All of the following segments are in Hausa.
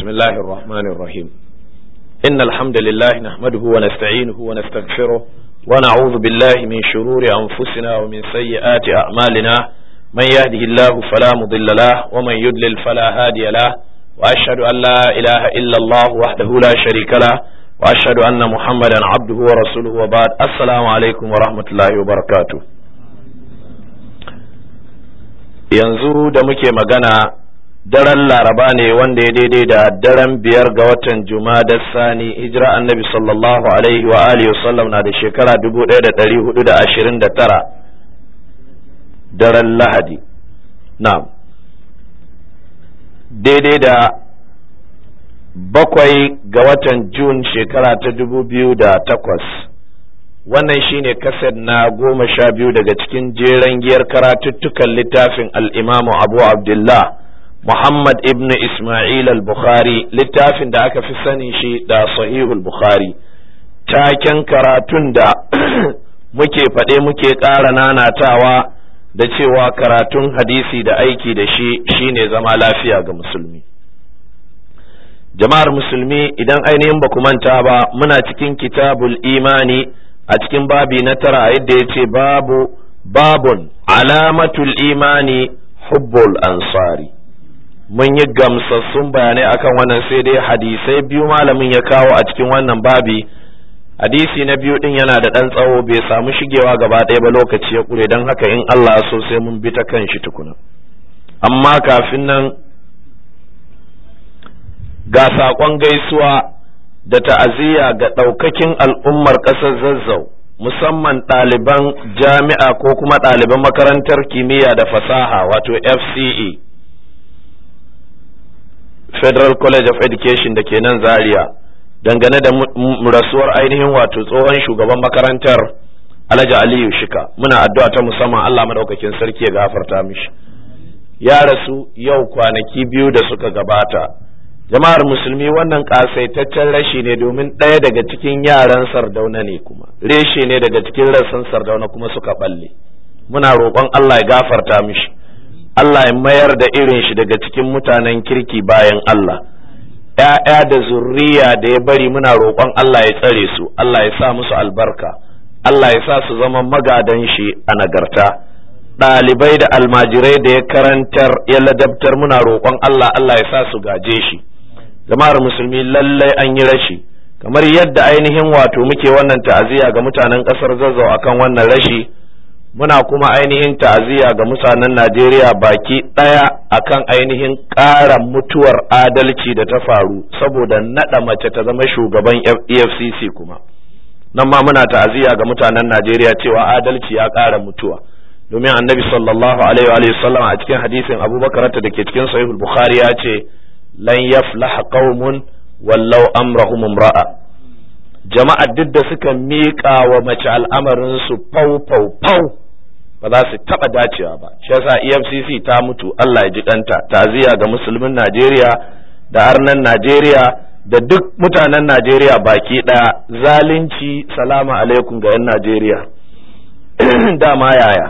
بسم الله الرحمن الرحيم إن الحمد لله نحمده ونستعينه ونستغفره ونعوذ بالله من شرور أنفسنا ومن سيئات أعمالنا من يهده الله فلا مضل له ومن يضلل فلا هادي له وأشهد أن لا إله إلا الله وحده لا شريك له وأشهد أن محمدا عبده ورسوله وبعد السلام عليكم ورحمة الله وبركاته. yanzu da muke magana daren laraba ne wanda ya daidai da daren 5 ga watan Jumadar Sani hijira annabi sallallahu alaihi wa alihi wasallam na da shekara 1429 daren Lahadi na'am daidai da 7 ga watan Jun shekara ta 2008. wannan shine kased na 12 daga cikin jeren giyar karatuttukan littafin al-Imam Abu Abdullah Muhammad ibn Ismail al-Bukhari, littafin da aka fi sanin shi da Sahihul Bukhari. Taken karatun da muke faɗe muke ƙara nanatawa da cewa karatun hadisi da aiki da shi shine zama lafiya ga musulmi. Jama'ar musulmi, idan ainihin ba ku manta ba, muna cikin kitabul imani a cikin babi na 9 yadda ya ce babun alamatul imani hubbul ansari. mun yi gamsassun bayanai akan wannan, sai dai hadisai biyu malamin ya kawo a cikin wannan babi. Hadisi na biyu din yana da ɗan tsawo, bai samu shigewa gaba ɗaya ba, lokaci ya ƙure, don haka in Allah ya so sai mun bi ta kan shi tukuna. Amma kafin nan ga saƙon gaisuwa da ta'aziyya ga ɗaukakin al'ummar ƙasar Zazzau, musamman ɗaliban jami'a ko kuma ɗaliban makarantar kimiyya da fasaha wato FCE, Federal College of Education da ke nan Zaria, dangane da rasuwar ainihin wato tsohon shugaban makarantar Alhaji Aliyu Shika. Muna addu'a ta musamman Allah madaukakin sarki ya gafarta mishi. Ya rasu yau kwanaki 2 da suka gabata. Jama'ar musulmi, wannan kasaitaccen rashi ne domin ɗaya daga cikin yaran Sardauna ne, kuma reshe ne daga cikin rassan Sardauna kuma suka balle. Muna roƙon Allah ya gafarta mishi, Allah ya mayar da irin shi daga cikin mutanen kirki bayan Allah. ‘Ya'ya da zurriya da ya bari muna roƙon Allah ya tsare su, Allah ya sa musu albarka, Allah ya sa su zama magadan shi a nagarta. Ɗalibai da almajirai da ya karantar ya ladabtar muna roƙon Allah, Allah ya sa su gaje shi. Jama'ar musulmi, lallai an yi rashi, kamar yadda ainihin wato muke wannan ta'aziyya ga mutanen ƙasar Zazzau akan wannan rashi, muna kuma ainihin ta'aziyya ga mutanen Najeriya baki ɗaya akan ainihin ƙara mutuwar adalci da ta faru saboda naɗa mace ta zama shugaban EFCC. kuma nan ma muna ta'aziyya ga mutanen Najeriya cewa adalci ya ƙara mutuwa, domin annabi sallallahu alaihi wa sallam a cikin hadisin Abubakar da ke cikin Sahihul Bukhari ya ce lan yaflaha qaumun wallau amrahum imra'a. Jama'a duk da suka miƙa wa mace al'amarin su fau ba za su taɓa dacewa ba. Shi yasa EFCC ta mutu, Allah ya ji ɗanta. Ta'aziyya ga musulmin Najeriya da arnan Najeriya da duk mutanen Najeriya baki ɗaya. Zalunci, salamu alaikum ga 'yan Najeriya. Dama yaya?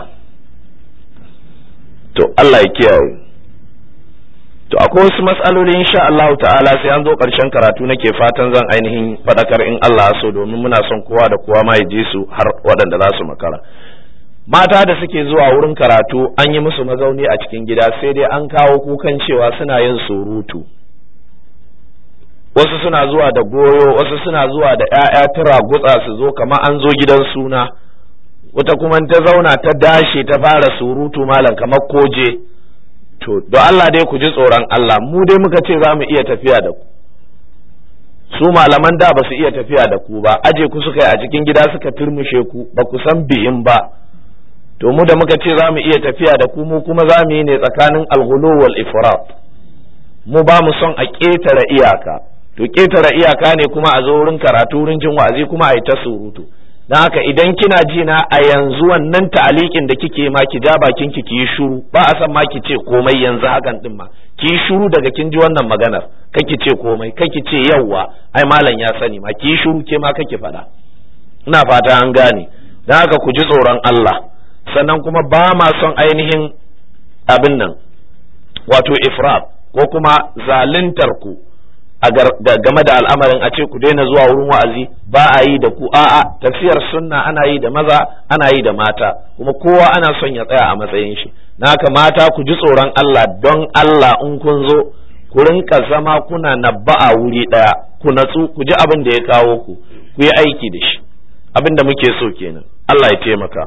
To Allah ya kiyaye. To akwai wasu matsaloli insha Allah ta'ala sai an zo ƙarshen karatu nake fatan zan ainihin faɗakar in Allah so, domin muna son kowa da kowa ma ya ji su har waɗanda za su makara. Mata da suke zuwa wurin karatu an yi musu mazauni a cikin gida, sai dai an kawo kukan cewa suna yin surutu. Wasu suna zuwa da goyo, wasu suna zuwa da 'ya'ya tara gutsa su zo kamar an zo gidan suna. Wata kuma ta zauna ta dashe ta fara surutu malam kamar koje. To don Allah dai ku ji tsoron Allah, mu dai muka ce za mu iya tafiya da ku. Su malaman da ba su iya tafiya da ku ba, aje ku suka yi a cikin gida suka turmushe ku, ba ku san biyin ba. To mu da muka ce za mu iya tafiya da ku, mu kuma za mu yi ne tsakanin alghulu wal ifrat. Mu ba mu son a ƙetare iyaka. To ƙetare iyaka ne kuma a zo wurin karatu, wurin jin wa'azi kuma a yi ta surutu. Don haka idan kina ji na a yanzu wannan ta'alikin da kike ma ki ja bakin ki yi shuru, ba a san ma ki ce komai yanzu hakan din ma. Ki shuru daga kin ji wannan maganar, kake ce komai, kake ce yawwa, ai malam ya sani ma, ki shuru ke ma kake faɗa. Ina fata an gane. Don haka ku ji tsoron Allah. Sannan kuma ba ma son ainihin abin nan wato ifrat ko kuma zaluntar ku game da al'amarin a ce ku daina zuwa wurin wa'azi ba a yi da ku, a'a tafiyar sunna ana yi da maza ana yi da mata, kuma kowa ana son ya tsaya a matsayin shi. Na haka mata ku ji tsoron Allah, don Allah in kun zo ku rinka zama kuna nabba'a wuri ɗaya, ku natsu ku ji abin da ya kawo ku yi aiki da shi, abin da muke so kenan. Allah ya taimaka.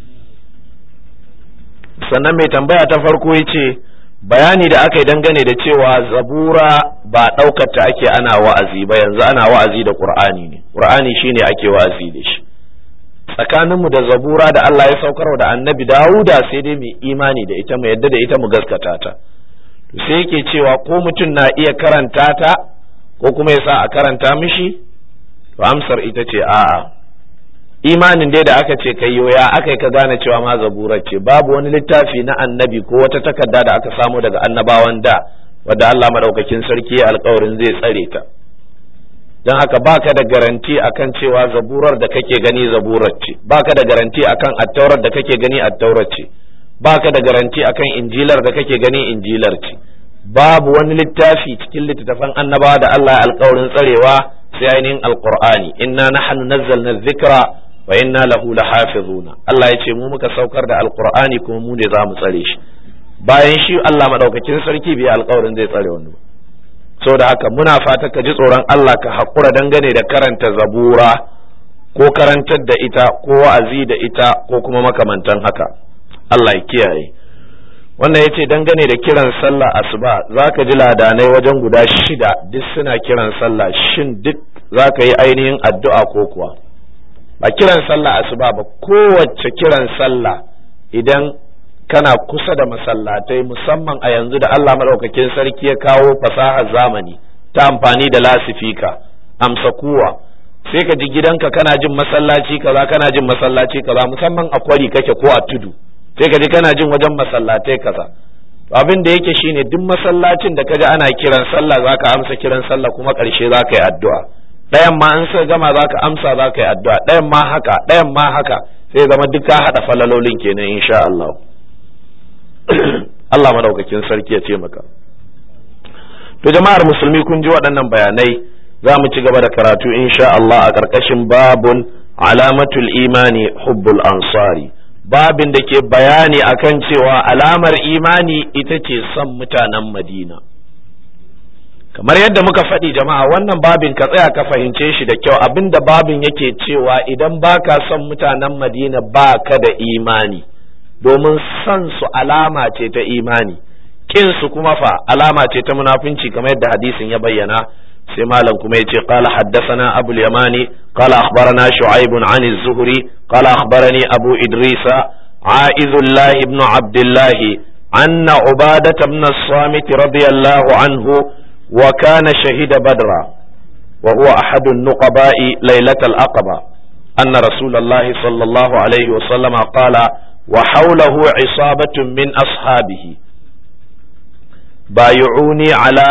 Sannan mai tambaya ta farko ya ce bayani da aka yi dangane da cewa zabura ba ɗaukar ta ake ana wa'azi ba, yanzu ana wa'azi da Qur'ani ne, Qur'ani shine ake wa'azi da shi. Tsakaninmu da zabura da Allah ya saukar da annabi Dawuda sai dai mu imani da ita, mu yadda da ita, mu gaskata ta. To sai yake cewa ko mutum na iya karanta ta ko kuma ya sa a karanta mishi, to amsar ita ce a'a. Imanin dai da aka ce kai ya aka yi ka gane cewa ma zabura ce, babu wani littafi na annabi ko wata takarda da aka samu daga annabawan da wadda Allah madaukakin sarki ya alƙawarin zai tsare ta. Don haka baka da garanti akan cewa zaburar da kake gani zaburar ce, baka da garanti akan attaurar da kake gani attaurar ce, baka da garanti akan injilar da kake gani injilar ce. Babu wani littafi cikin littattafan annabawa da Allah ya alƙawarin tsarewa sai ainihin alqur'ani. Inna nahnu nazzalna dhikra wa inna lahu lahafizuna. Allah ya ce mu muka saukar da alqur'ani kuma mu ne za mu tsare shi. Bayan shi Allah madaukakin sarki bai alƙawarin zai tsare wani ba. Saboda haka muna fata ka ji tsoron Allah ka haƙura dangane da karanta zabura ko karantar da ita ko wa'azi da ita ko kuma makamantan haka. Allah ya kiyaye. Wannan yace dangane da kiran sallah asuba, zaka ji ladanai wajen guda 6 duk suna kiran sallah, shin duk zaka yi ainihin addu'a ko kuwa? Ba kiran sallah asuba ba, kowace kiran sallah idan kana kusa da masallatai, musamman a yanzu da Allah madaukakin sarki ya kawo fasahar zamani ta amfani da lasifika, amsa kuwa, sai ka ji gidanka kana jin masallaci kaza, kana jin masallaci kaza, musamman a kwari kake ko a tudu, sai ka ji kana jin wajen masallatai kaza. Abin da yake shine duk masallacin da kaji ana kiran sallah zaka amsa kiran sallah, kuma ƙarshe zaka yi addu'a. Ɗayan ma in sai gama zaka amsa zaka yi addu'a, ɗayan ma haka, ɗayan ma haka, sai zama duk ka haɗa falalolin kenan insha Allah. Allah madaukakin sarki ya ce maka. To jama'ar musulmi kun ji waɗannan bayanai, za mu ci gaba da karatu insha Allah a ƙarƙashin babun alamatul imani hubbul ansari, babin da ke bayani akan cewa alamar imani ita ce son mutanen Madina. Kamar yadda muka faɗi jama'a, wannan babin ka tsaya ka fahimce shi da kyau. Abinda babin yake cewa idan baka son mutanen Madina baka da imani, domin son su alama ce ta imani, kin su kuma fa alama ce ta munafunci, kamar yadda hadisin ya bayyana. sai malam kuma yace qala haddathana abul yamani qala akhbarana shu'aib an az-zuhri qala akhbarani abu idrisa aizullah ibn abdullah anna ubadah ibn as-samit radiyallahu anhu wa kana shahida badra wa huwa ahad an-nuqaba'i laylat al-aqaba anna rasulullah sallallahu alayhi wa sallam qala wa hawlahu isabatun min ashabihi بايعوني على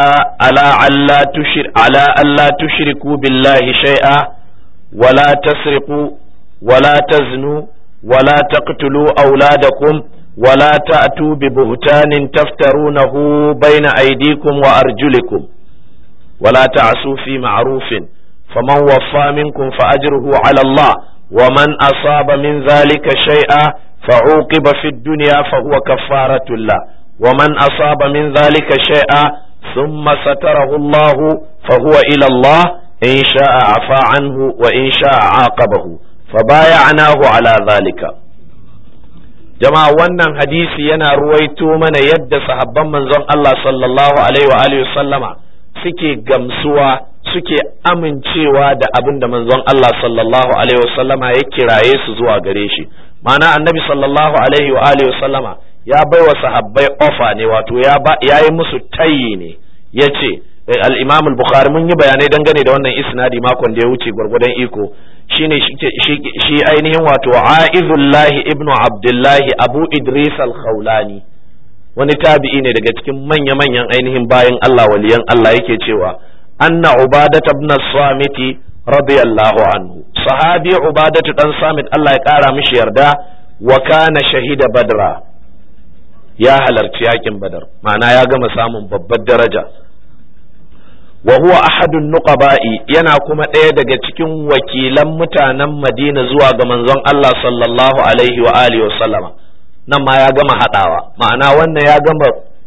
ألا تشركوا بالله شيئا ولا تسرقوا ولا تزنوا ولا تقتلوا أولادكم ولا تأتوا ببهتان تفترونه بين أيديكم وأرجلكم ولا تعصوا في معروف فمن وفى منكم فأجره على الله ومن أصاب من ذلك شيئا فعوقب في الدنيا فهو كفارة الله ومن أصاب من ذلك شيئا ثم ستره الله فهو إلى الله إن شاء عفا عنه وإن شاء عاقبه فبايعناه على ذلك. جماعة wannan hadisi yana ruwaito mana yadda sahabban manzon Allah sallallahu alaihi wa alihi sallama suke gamsuwa suke amincewa da abin da manzon Allah sallallahu alaihi wa sallama ya kiraye su zuwa gare shi. Ma'ana annabi sallallahu alaihi wa alihi sallama ya bai wa sahabbai ofa ne, wato ya yi musu tayi ne. Ya ce al-Imam al-Bukhari, mun yi bayanai dangane da wannan isnadi makon da ya wuce gwargwadon iko, shine shi ainihin wato Aizullahi ibn Abdullahi Abu Idris al-Khawlani, wani tabi'i ne daga cikin manya-manyan ainihin bayin Allah waliyan Allah, yake cewa anna Ubadah ibn as-Samit radiyallahu anhu, sahabi Ubadah dan Samit Allah ya kara mishi yarda, wa kana shahida Badra, ya halarci yakin Badar, ma'ana ya gama samun babbar daraja. wa huwa ahadun nuqaba'i yana kuma ɗaya daga cikin wakilan mutanen Madina zuwa ga manzon Allah sallallahu alaihi wa alihi wa sallama. Nan ma ya gama haɗawa, ma'ana wannan ya gama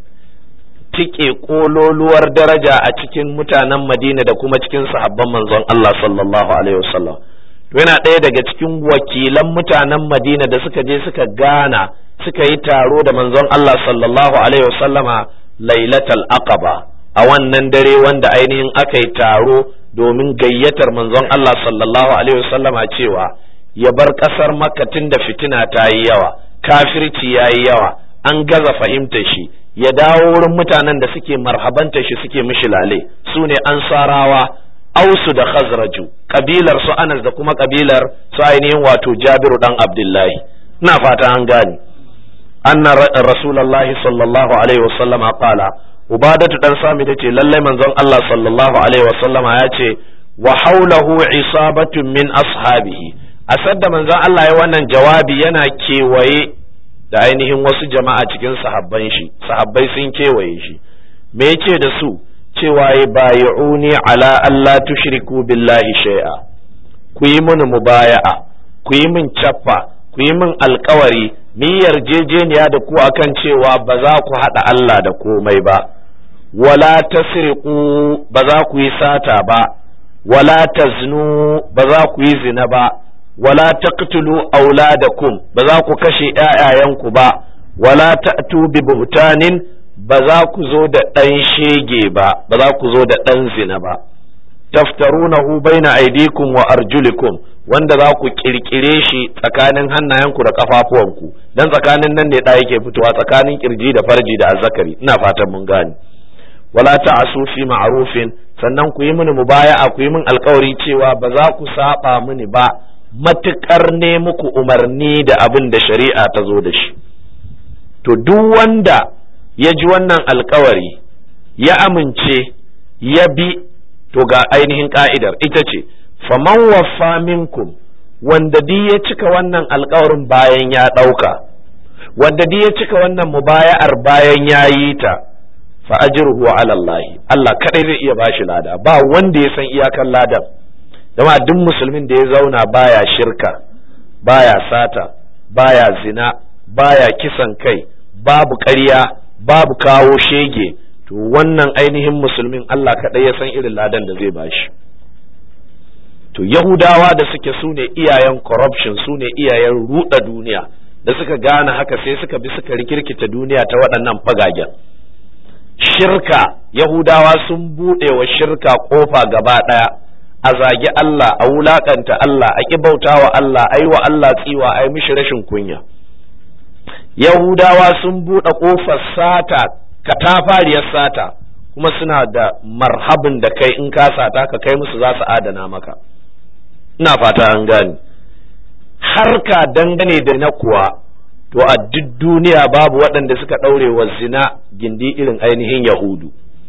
tike kololuwar daraja a cikin mutanen Madina da kuma cikin sahabban manzon Allah sallallahu alaihi wa sallam. To yana ɗaya daga cikin wakilan mutanen Madina da suka je suka gana suka yi taro da manzon Allah sallallahu alaihi wa sallama lailatul aqaba, a wannan dare wanda ainihin aka yi taro domin gayyatar manzon Allah sallallahu alaihi wasallama cewa ya bar ƙasar Makka tunda fitina ta yi yawa, kafirci ya yi yawa, an gaza fahimta shi, ya dawo wurin mutanen da suke marhabanta shi suke mishi lale, su ne ansarawa, ausu da khazraju, kabilar su Anas da kuma kabilar su ainihin wato Jabiru dan Abdullahi. Ina fata an gane. Anna Rasulullahi sallallahu alaihi wasallama qala, Ubadatu dan Sami ce lallai manzon Allah sallallahu alaihi wasallama ya ce wa haulahu isabatun min ashabihi. A sadda manzon Allah ya wannan jawabi yana kewaye da ainihin wasu jama'a cikin sahabban shi, sahabbai sun kewaye shi. Me yace da su? Cewa ya bayi'uni ala Allah tushriku billahi shay'a. Ku yi mini mubaya'a, ku yi min cappa, ku yi min alkawari, ni yarjejeniya da ku akan cewa ba za ku haɗa Allah da komai ba. Wala tasriqu, ba za ku yi sata ba, wala taznu, ba za ku yi zina ba, wala taqtulu auladakum, ba za ku kashe ƴaƴayenku ba, wala ta'tu bi buhtanin, ba za ku zo da ɗan shege ba, ba za ku zo da ɗan zina ba. Taftarunahu baina aydikum wa arjulikum, wanda za ku kirkire shi tsakanin hannayenku da kafafuwanku, dan tsakanin nan ne ɗa yake fitowa, tsakanin kirji da farji da azzakari. Ina fatan mun gane. Wala ta'asu fi ma'rufin, sannan ku yi mini mubaya'a, ku yi min alkawari cewa ba za ku saba mini ba matukar ne muku umarni da abin da shari'a ta zo da shi. To duk wanda ya ji wannan alkawari ya amince ya bi, to ga ainihin ka'idar ita ce faman waffa minkum, wanda di ya cika wannan alkawarin bayan ya ɗauka, wanda di ya cika wannan mubaya'ar bayan ya yi ta, fa ajruhu ala Allah, Allah kadai zai iya bashi lada, ba wanda ya san iyakan ladan. Dama duk musulmin da ya zauna baya shirka, baya sata, baya zina, baya kisan kai, babu ƙarya, babu kawo shege, to wannan ainihin musulmin Allah kadai ya san irin ladan da zai bashi. To Yahudawa da suke sune iyayen corruption, sune iyayen ruɗa duniya, da suka gane haka sai suka bi suka rikirkita duniya ta waɗannan fagagen. Shirka, Yahudawa sun buɗe wa shirka ƙofa gaba ɗaya, a zagi Allah, a wulaƙanta Allah, a ƙi bauta wa Allah, a yi wa Allah tsiwa, a yi mishi rashin kunya. Yahudawa sun buɗe ƙofar sata, katafariyar sata, kuma suna da marhabin da kai in ka sata ka kai musu za su adana maka. Ina fata an gane. Harka dangane da na kuwa, to a duk duniya babu waɗanda suka ɗaure wa zina gindi irin ainihin Yahudu.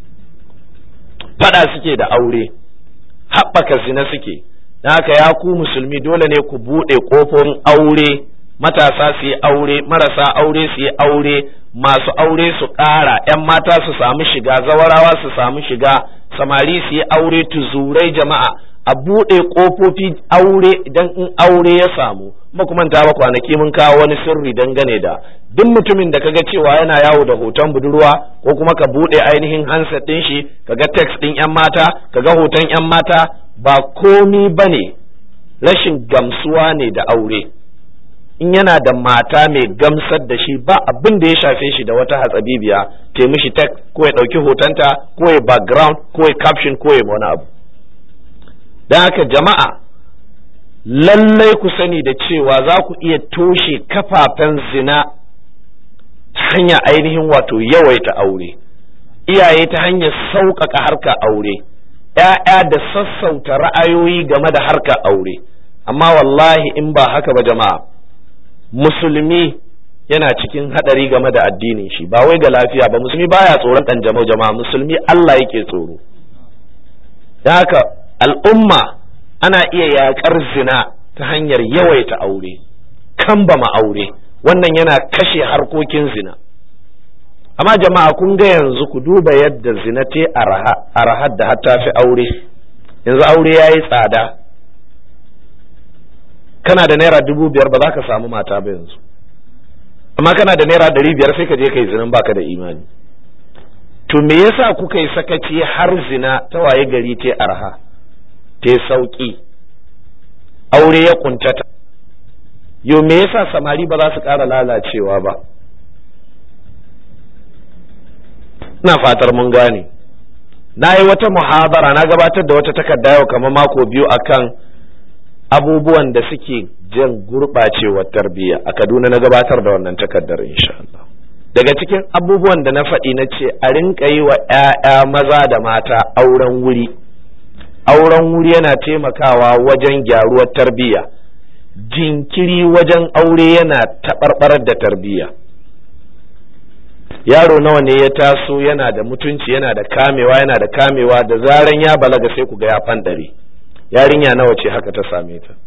Faɗa suke da aure, haɓaka zina suke, na haka ya ku musulmi dole ne ku buɗe ƙofofin aure, matasa su yi aure, marasa aure su yi aure, masu aure su ƙara, 'yan mata su samu shiga, zawarawa su samu shiga, samari su yi aure, tuzurai jama'a, a buɗe ƙofofi aure idan in aure ya samu. Ba kuma ta ba kwanaki mun kawo wani sirri dangane da duk mutumin da kaga cewa yana yawo da hoton budurwa, ko kuma ka buɗe ainihin handset ɗin shi kaga text ɗin 'yan mata, kaga hoton 'yan mata, ba komi bane, rashin gamsuwa ne da aure. In yana da mata mai gamsar da shi ba abin da ya shafe shi da wata hatsabibiya ke mishi text ko ya ɗauki hotonta ko ya background ko ya caption ko ya wani abu. Don haka jama'a lallai ku sani da cewa za ku iya toshe kafafen zina ta hanyar ainihin wato yawaita aure, iyaye ta hanyar sauƙaƙa harkar aure, ‘ya'ya da sassauta ra'ayoyi game da harkar aure. Amma wallahi in ba haka ba jama'a, musulmi yana cikin haɗari game da addinin shi, ba wai ga lafiya ba. Musulmi baya tsoron ƙanjamau jama'a, musulmi Allah yake tsoro. Don haka al'umma ana iya yaƙar zina ta hanyar yawaita aure, kambama aure, wannan yana kashe harkokin zina. amma jama'a kun ga yanzu ku duba yadda zina te arahar da hatta fi aure. Yanzu aure ya yi tsada, kana da naira 5,000 ba za ka samu mata ba yanzu, amma kana da naira 500 sai ka je ka yi zinan baka da imani. To me yasa kuka yi sakaci har zina ta waye gari te arha te sauki, aure ya kuntata? Yo me yasa samari ba za su ƙara lalacewa ba? ina fatar mun gane. Na yi wata muhabara, na gabatar da wata takarda yau kamar mako biyu akan abubuwan da suke jan gurɓacewar tarbiyya. A Kaduna na gabatar da wannan takardar insha Allah. Daga cikin abubuwan da na faɗi na ce a rinka yi wa 'ya'ya maza da mata auren wuri. Auren wuri yana taimakawa wajen gyaruwar tarbiyya. Jinkiri wajen aure yana taɓarɓarar da tarbiyya. Yaro nawa ne ya taso yana da mutunci, yana da kamewa da zaran ya balaga sai ku ga ya fanɗare. Yarinya nawa ce haka ta same ta?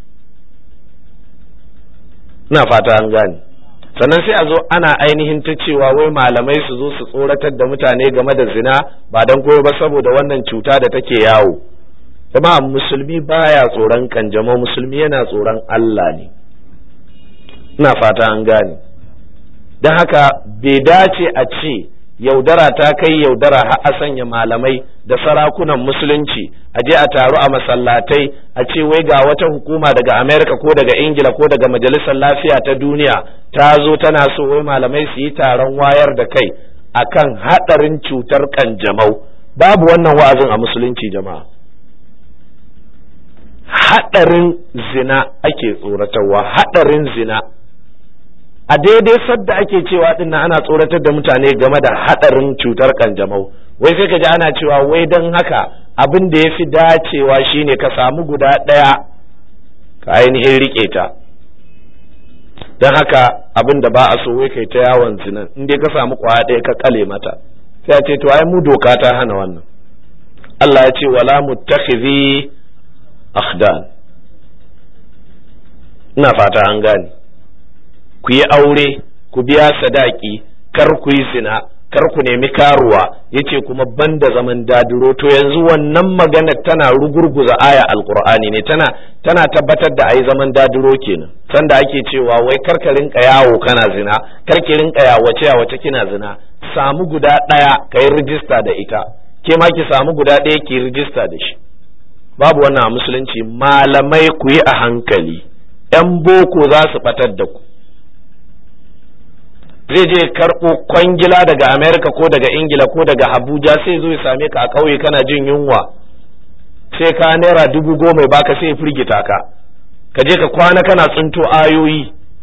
Ina fata an gane. Sannan sai a zo ana ainihin ta cewa wai malamai su zo su tsoratar da mutane game da zina ba dan koyo ba saboda wannan cuta da take yawo. Kuma musulmi baya tsoron kanjamau, musulmi yana tsoron Allah ne. Ina fata an gane. Don haka bai dace a ce yaudara ta kai yaudara har a sanya malamai da sarakunan musulunci a je a taru a masallatai a ce wai ga wata hukuma daga Amerika ko daga Ingila ko daga Majalisar Lafiya ta Duniya ta zo tana so wai malamai su yi taron wayar da kai akan hadarin cutar kanjamau. Babu wannan wa'azin a musulunci jama'a. Hadarin zina ake tsoratarwa, hadarin zina. A daidai sadda ake cewa din ana tsoratar da mutane game da hadarin cutar kanjamau, wai sai ka ji ana cewa wai don haka abin da ya fi dacewa shine ka samu guda ɗaya ka ainihin rike ta. Don haka abin da ba a so wai kai ta yawon zinan, in dai ka samu kwaya ɗaya ka kale mata, sai a ce to ai mu doka ta hana wannan. Allah ya ce wala muttakhidhi akhdan. Ina fata an gane. Ku yi aure, ku biya sadaki, kar ku yi zina, kar ku nemi karuwa, yace kuma banda zaman dadiro. To yanzu wannan magana tana rugurguza aya alqur'ani ne, tana tabbatar da ayi zaman dadiro kenan. Sanda ake cewa wai kar ka rinka yawo kana zina, kar ki rinka yawace kina zina, samu guda ɗaya kai rijista da ita, ke ma ki samu guda ɗaya ki rijista da shi. Babu wannan a musulunci. Malamai ku yi a hankali, 'yan boko za su batar da ku. Zai je karɓo kwangila daga Amerika ko daga Ingila ko daga Abuja, sai zo ya same ka a ƙauye kana jin yunwa, sai ka naira 10,000 baka, sai ya firgita ka, ka je ka kwana kana tsinto ayoyi,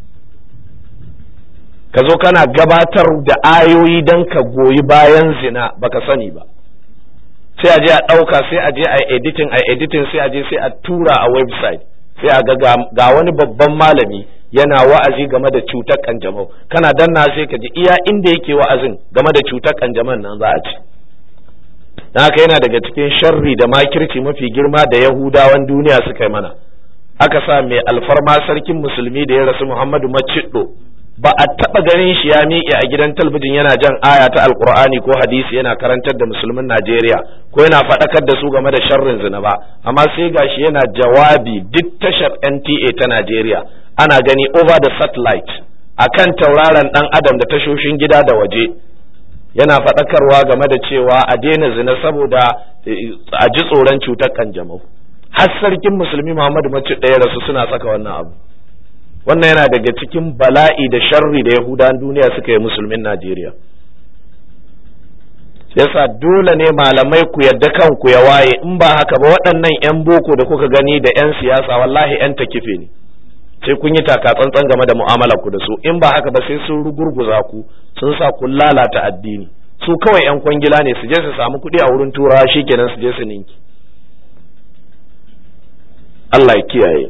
ka zo kana gabatar da ayoyi don ka goyi bayan zina baka sani ba. Sai a je a ɗauka, sai a je a editing sai a je sai a tura a website, sai a ga wani babban malami yana wa'azi game da cutar kanjamau, kana danna sai ka ji iya inda yake wa'azin game da cutar kanjaman nan za a ci. Dan haka yana daga cikin sharri da makirci mafi girma da Yahudawan duniya suka yi mana. Aka sa mai alfarma sarkin musulmi da ya rasu Muhammadu Maciddo, ba a taɓa ganin shi ya miƙe a gidan talbijin yana jan aya ta alkur'ani ko hadisi yana karantar da musulmin Najeriya ko yana faɗakar da su game da sharrin zina ba, amma sai gashi yana jawabi duk tashar NTA ta Najeriya ana gani over the satellite akan tauraron dan adam da tashoshin gida da waje, yana faɗakarwa game da cewa a daina zina saboda a ji tsoron cutar kanjamau. Har sarkin musulmi Muhammadu Maciddo ya rasu suna saka wannan abu. Wannan yana daga cikin bala'i da sharri da Yahudan duniya suka yi musulmin Najeriya. Yasa dole ne malamai ku yadda kanku ya waye, in ba haka ba waɗannan 'yan boko da kuka gani da 'yan siyasa wallahi 'yan takife ne. Sai kun yi taka tsantsan game da mu'amalar ku da su, in ba haka ba sai sun rugurguza ku, sun sa ku lalata addini. Su kawai 'yan kwangila ne, su je su samu kuɗi a wurin turawa shikenan su je su ninki. Allah ya kiyaye.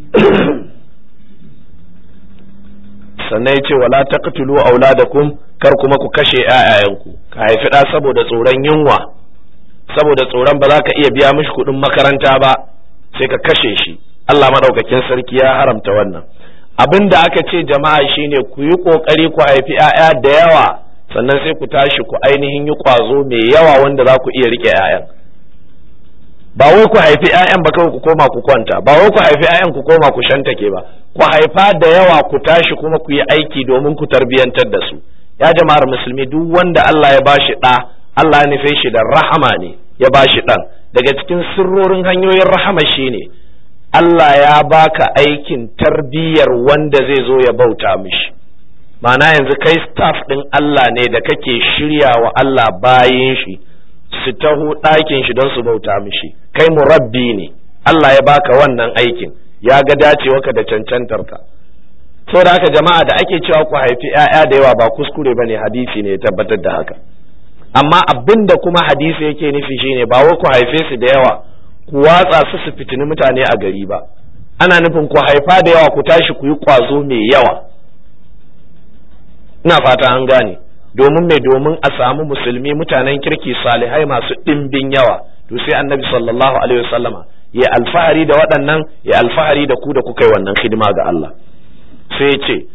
Sannan ya ce wala taqtulu auladakum, kar kuma ku kashe ƴaƴayenku. Ka haifi ɗa saboda tsoron yunwa, saboda tsoron ba za ka iya biya mishi kuɗin makaranta ba, sai ka kashe shi. Allah madaukakin sarki ya haramta wannan. Abin da aka ce jama'a shine ku yi kokari ku haifi ƴaƴa da yawa sannan sai ku tashi ku ainihin yi kwazo mai yawa wanda za ku iya rike 'ya'yan. Ba wai ku haifi 'ya'yan ba kawai ku koma ku kwanta, ba wai ku haifi 'ya'yan ku koma ku shantake ba, ku haifa da yawa ku tashi kuma ku yi aiki domin ku tarbiyantar da su. Ya jama'ar musulmi, duk wanda Allah ya bashi ɗa, Allah ya nufe shi da rahama ne ya bashi ɗan. Daga cikin sirrorin hanyoyin rahama shine Allah ya baka aikin tarbiyyar wanda zai zo ya bauta mishi. Ma'ana yanzu kai staff ɗin Allah ne da kake shirya wa Allah bayin shi su taho ɗakin shi don su bauta mishi. Kai murabbi ne, Allah ya baka wannan aikin, ya ga dacewa ka da cancantarka. Saboda haka jama'a, da ake cewa ku haifi 'ya'ya da yawa ba kuskure bane, hadisi ne ya tabbatar da haka. Amma abinda kuma hadisi yake nufi shine ba wai ku haife su da yawa ku watsa su fitini mutane a gari ba, ana nufin ku haifa da yawa ku tashi ku yi kwazo mai yawa. Ina fata an gane, domin a samu musulmi mutanen kirki salihai masu ɗimbin yawa. To sai annabi sallallahu alaihi wasallama ya alfahari da waɗannan, ya alfahari da ku da kuka yi wannan hidima ga Allah. Sai ya ce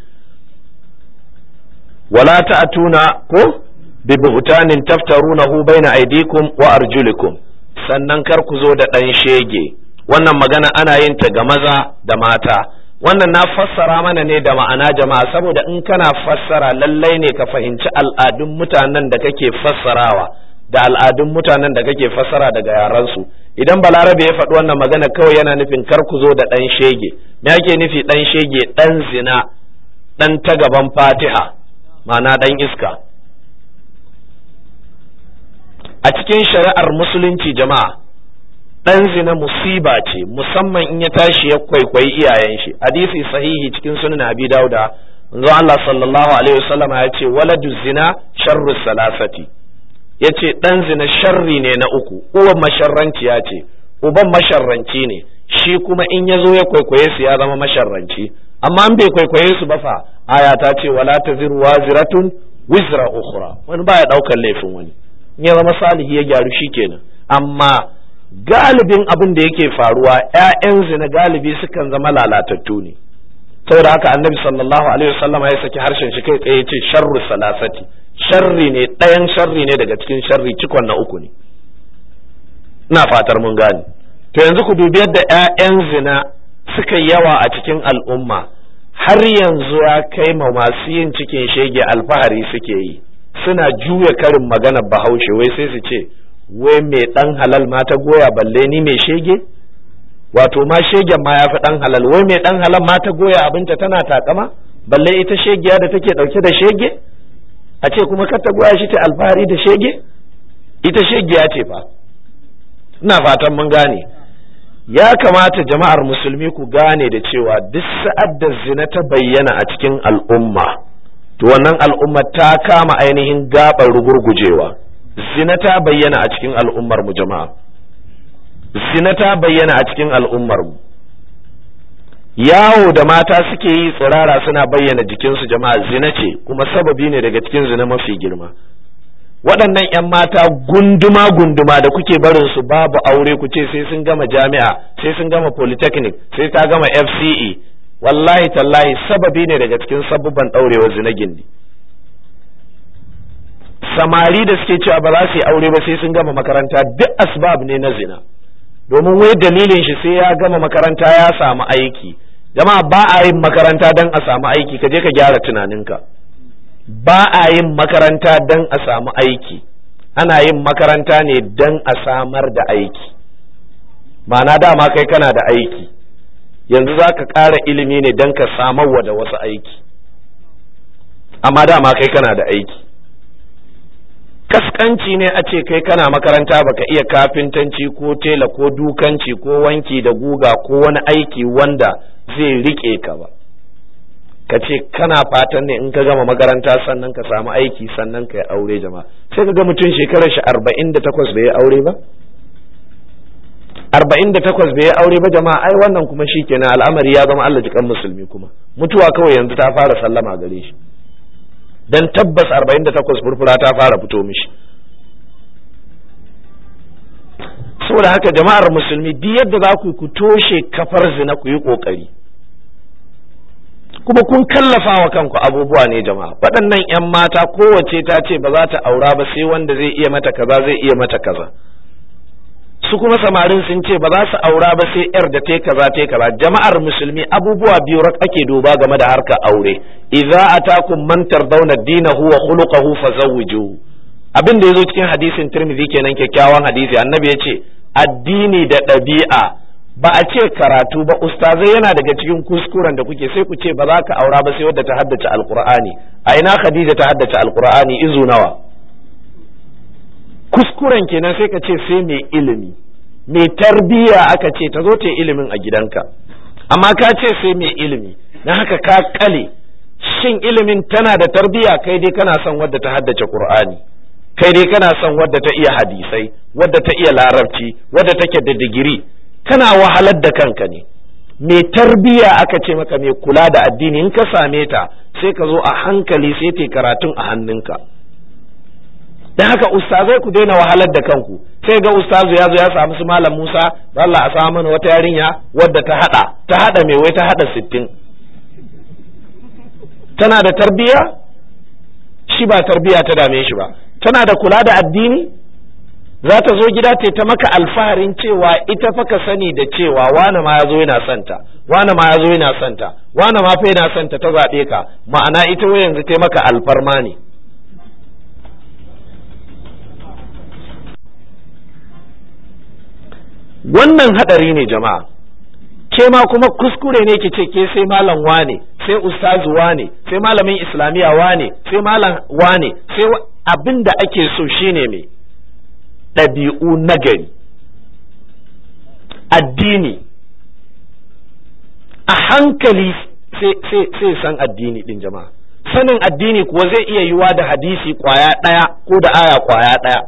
wala ta'tuna ko bi buhtanin taftarunahu baina aydikum wa arjulikum, sannan kar ku zo da ɗan shege. Wannan magana ana yin ta ga maza da mata. Wannan na fassara mana ne da ma'ana jama'a, saboda in kana fassara lallai ne ka fahimci al'adun mutanen da kake fassarawa da al'adun mutanen da kake fassara daga yaransu. Idan balarabe ya faɗi wannan magana kawai yana nufin kar ku zo da ɗan shege. Me ake nufi ɗan shege? Ɗan zina, ɗan ta gaban fatiha, ma'ana ɗan iska. A cikin shari'ar musulunci jama'a, ɗan zina musiba ce, musamman in ya tashi ya kwaikwayi iyayen shi. Hadisi sahihi cikin sunan Abi Dauda, manzo Allah sallallahu alaihi wasallam ya ce waladu zina sharru salasati, ya ce ɗan zina sharri ne na uku. Uwan masharranci ya ce, uban masharranci ne, shi kuma in ya zo ya kwaikwaye su ya zama masharranci. Amma an bai kwaikwaye su ba fa, aya ta ce wala taziru waziratun wizra ukhra, wani baya ɗaukar laifin wani. In ya zama salihi ya gyaru shikenan. Amma galibin abin da yake faruwa, 'ya'yan zina galibi sukan zama lalatattu ne. Saboda haka annabi sallallahu alaihi wasallam ya saki harshen shi kai tsaye, ce sharru salasati, sharri ne, ɗayan sharri ne daga cikin sharri, cikon na uku ne. Ina fatar mun gane. To yanzu ku dubi yadda 'ya'yan zina suka yawa a cikin al'umma, har yanzu ya kai ma masu yin cikin shege alfahari suke yi, suna juya karin maganar Bahaushe, wai sai su ce wai mai ɗan halal ma ta goya balle ni mai shege. Wato ma shegen ma ya fi ɗan halal, wai mai ɗan halal ma ta goya abinta tana takama balle ita shegiya da take ɗauke da shege, a ce kuma kar ta goya shi ta alfahari da shege. Ita shegiya ce fa. Ina fatan mun gane. Ya kamata jama'ar musulmi ku gane da cewa duk sa'ad da zina ta bayyana a cikin al'umma, to wannan al'umma ta kama ainihin gaɓar rugurgujewa. Zina ta bayyana a cikin al'ummar mu jama'a, zina ta bayyana a cikin al'ummar mu. Yawo da mata suke yi tsirara suna bayyana jikinsu jama'a, zina ce, kuma sababi ne daga cikin zina mafi girma. Waɗannan 'yan mata gunduma da kuke barin su babu aure, ku ce sai sun gama jami'a, sai sun gama polytechnic, sai ta gama FCE, wallahi tallahi sababi ne daga cikin sabubban ɗaurewar zina gindi. Samari da suke cewa ba za su yi aure ba sai sun gama makaranta, duk asbab ne na zina. Domin wai dalilin shi sai ya gama makaranta ya samu aiki. Jama'a, ba a yin makaranta don a samu aiki, ka je ka gyara tunaninka. Ba a yin makaranta don a samu aiki, ana yin makaranta ne don a samar da aiki. Ma'ana dama kai kana da aiki, yanzu za ka ƙara ilimi ne don ka samarwa da wasu aiki, amma dama kai kana da aiki. Kaskanci ne a ce kai kana makaranta baka iya kafintanci ko tela ko dukanci ko wanki da guga ko wani aiki wanda zai rike ka ba. Ka ce kana fatan ne in ka gama makaranta sannan ka samu aiki sannan ka yi aure jama'a. Sai ka ga mutum shekarar shi 48 bai yi aure ba? 48 bai yi aure ba jama'a, ai wannan kuma shikenan al'amari ya zama Allah jikan musulmi, kuma mutuwa kawai yanzu ta fara sallama gare shi. Dan tabbas 48 furfura ta fara fito mishi. Saboda haka jama'ar musulmi, duk yadda za ku toshe kafar zina ku yi kokari kuma kun kallafa wa kanku abubuwa ne jama'a. Waɗannan 'yan mata kowace ta ce ba za ta aura ba sai wanda zai iya mata kaza zai iya mata kaza, su kuma samarin sun ce ba za su aura ba sai yar da ta kaza ta kaza. Jama'ar musulmi abubuwa biyu ake duba game da harkar aure. Idza atakum man tardawna dinahu wa khuluquhu fazawwijuhu. Abin da yazo cikin hadisin Tirmidhi kenan, kyakkyawan hadisi. Annabi ya ce addini da ɗabi'a, ba a ce karatu ba. Ustazai yana daga cikin kuskuren da kuke, sai ku ce ba za ka aura ba sai wadda ta haddace alqur'ani. A ina Khadija ta haddace alqur'ani izu nawa? Kuskuren kenan, sai ka ce sai mai ilimi, mai tarbiyya aka ce ta zo ta ilimin a gidanka, amma ka ce sai mai ilimi, na haka ka kale. Shin ilimin tana da tarbiyya? Kai dai kana son wadda ta haddace Qur'ani, kai dai kana son wadda ta iya hadisai, wadda ta iya larabci, wadda take da digiri. Kana wahalar da kanka ne. Mai tarbiyya aka ce maka, mai kula da addini. In ka same ta sai ka zo a hankali sai ta karatun a hannunka. Dan haka ustazai ku daina wahalar da kanku. Sai ga ustazu ya zo ya samu su malam Musa, da Allah a samu mana wata yarinya wadda ta hada mai wai ta hada 60. Tana da tarbiya? Shi ba tarbiya ta dame shi ba. Tana da kula da addini? Za ta zo gida ta maka alfaharin cewa ita fa ka sani da cewa wani ma ya zo yana santa, wani ma ya zo yana santa, wani ma fa yana santa, ta zaɓe ka. Ma'ana ita wai yanzu ta maka alfarma ne. Wannan hadari ne jama'a. Ke ma kuma kuskure ne ki ce ke sai malam wane, sai ustazu wane, sai malamin islamiya wane, sai malam wane, sai abin da ake so shine me? Ɗabi'u nagari, addini. A hankali sai san addini din jama'a. Sanin addini kuwa zai iya yiwa da hadisi kwaya ɗaya ko da aya kwaya ɗaya.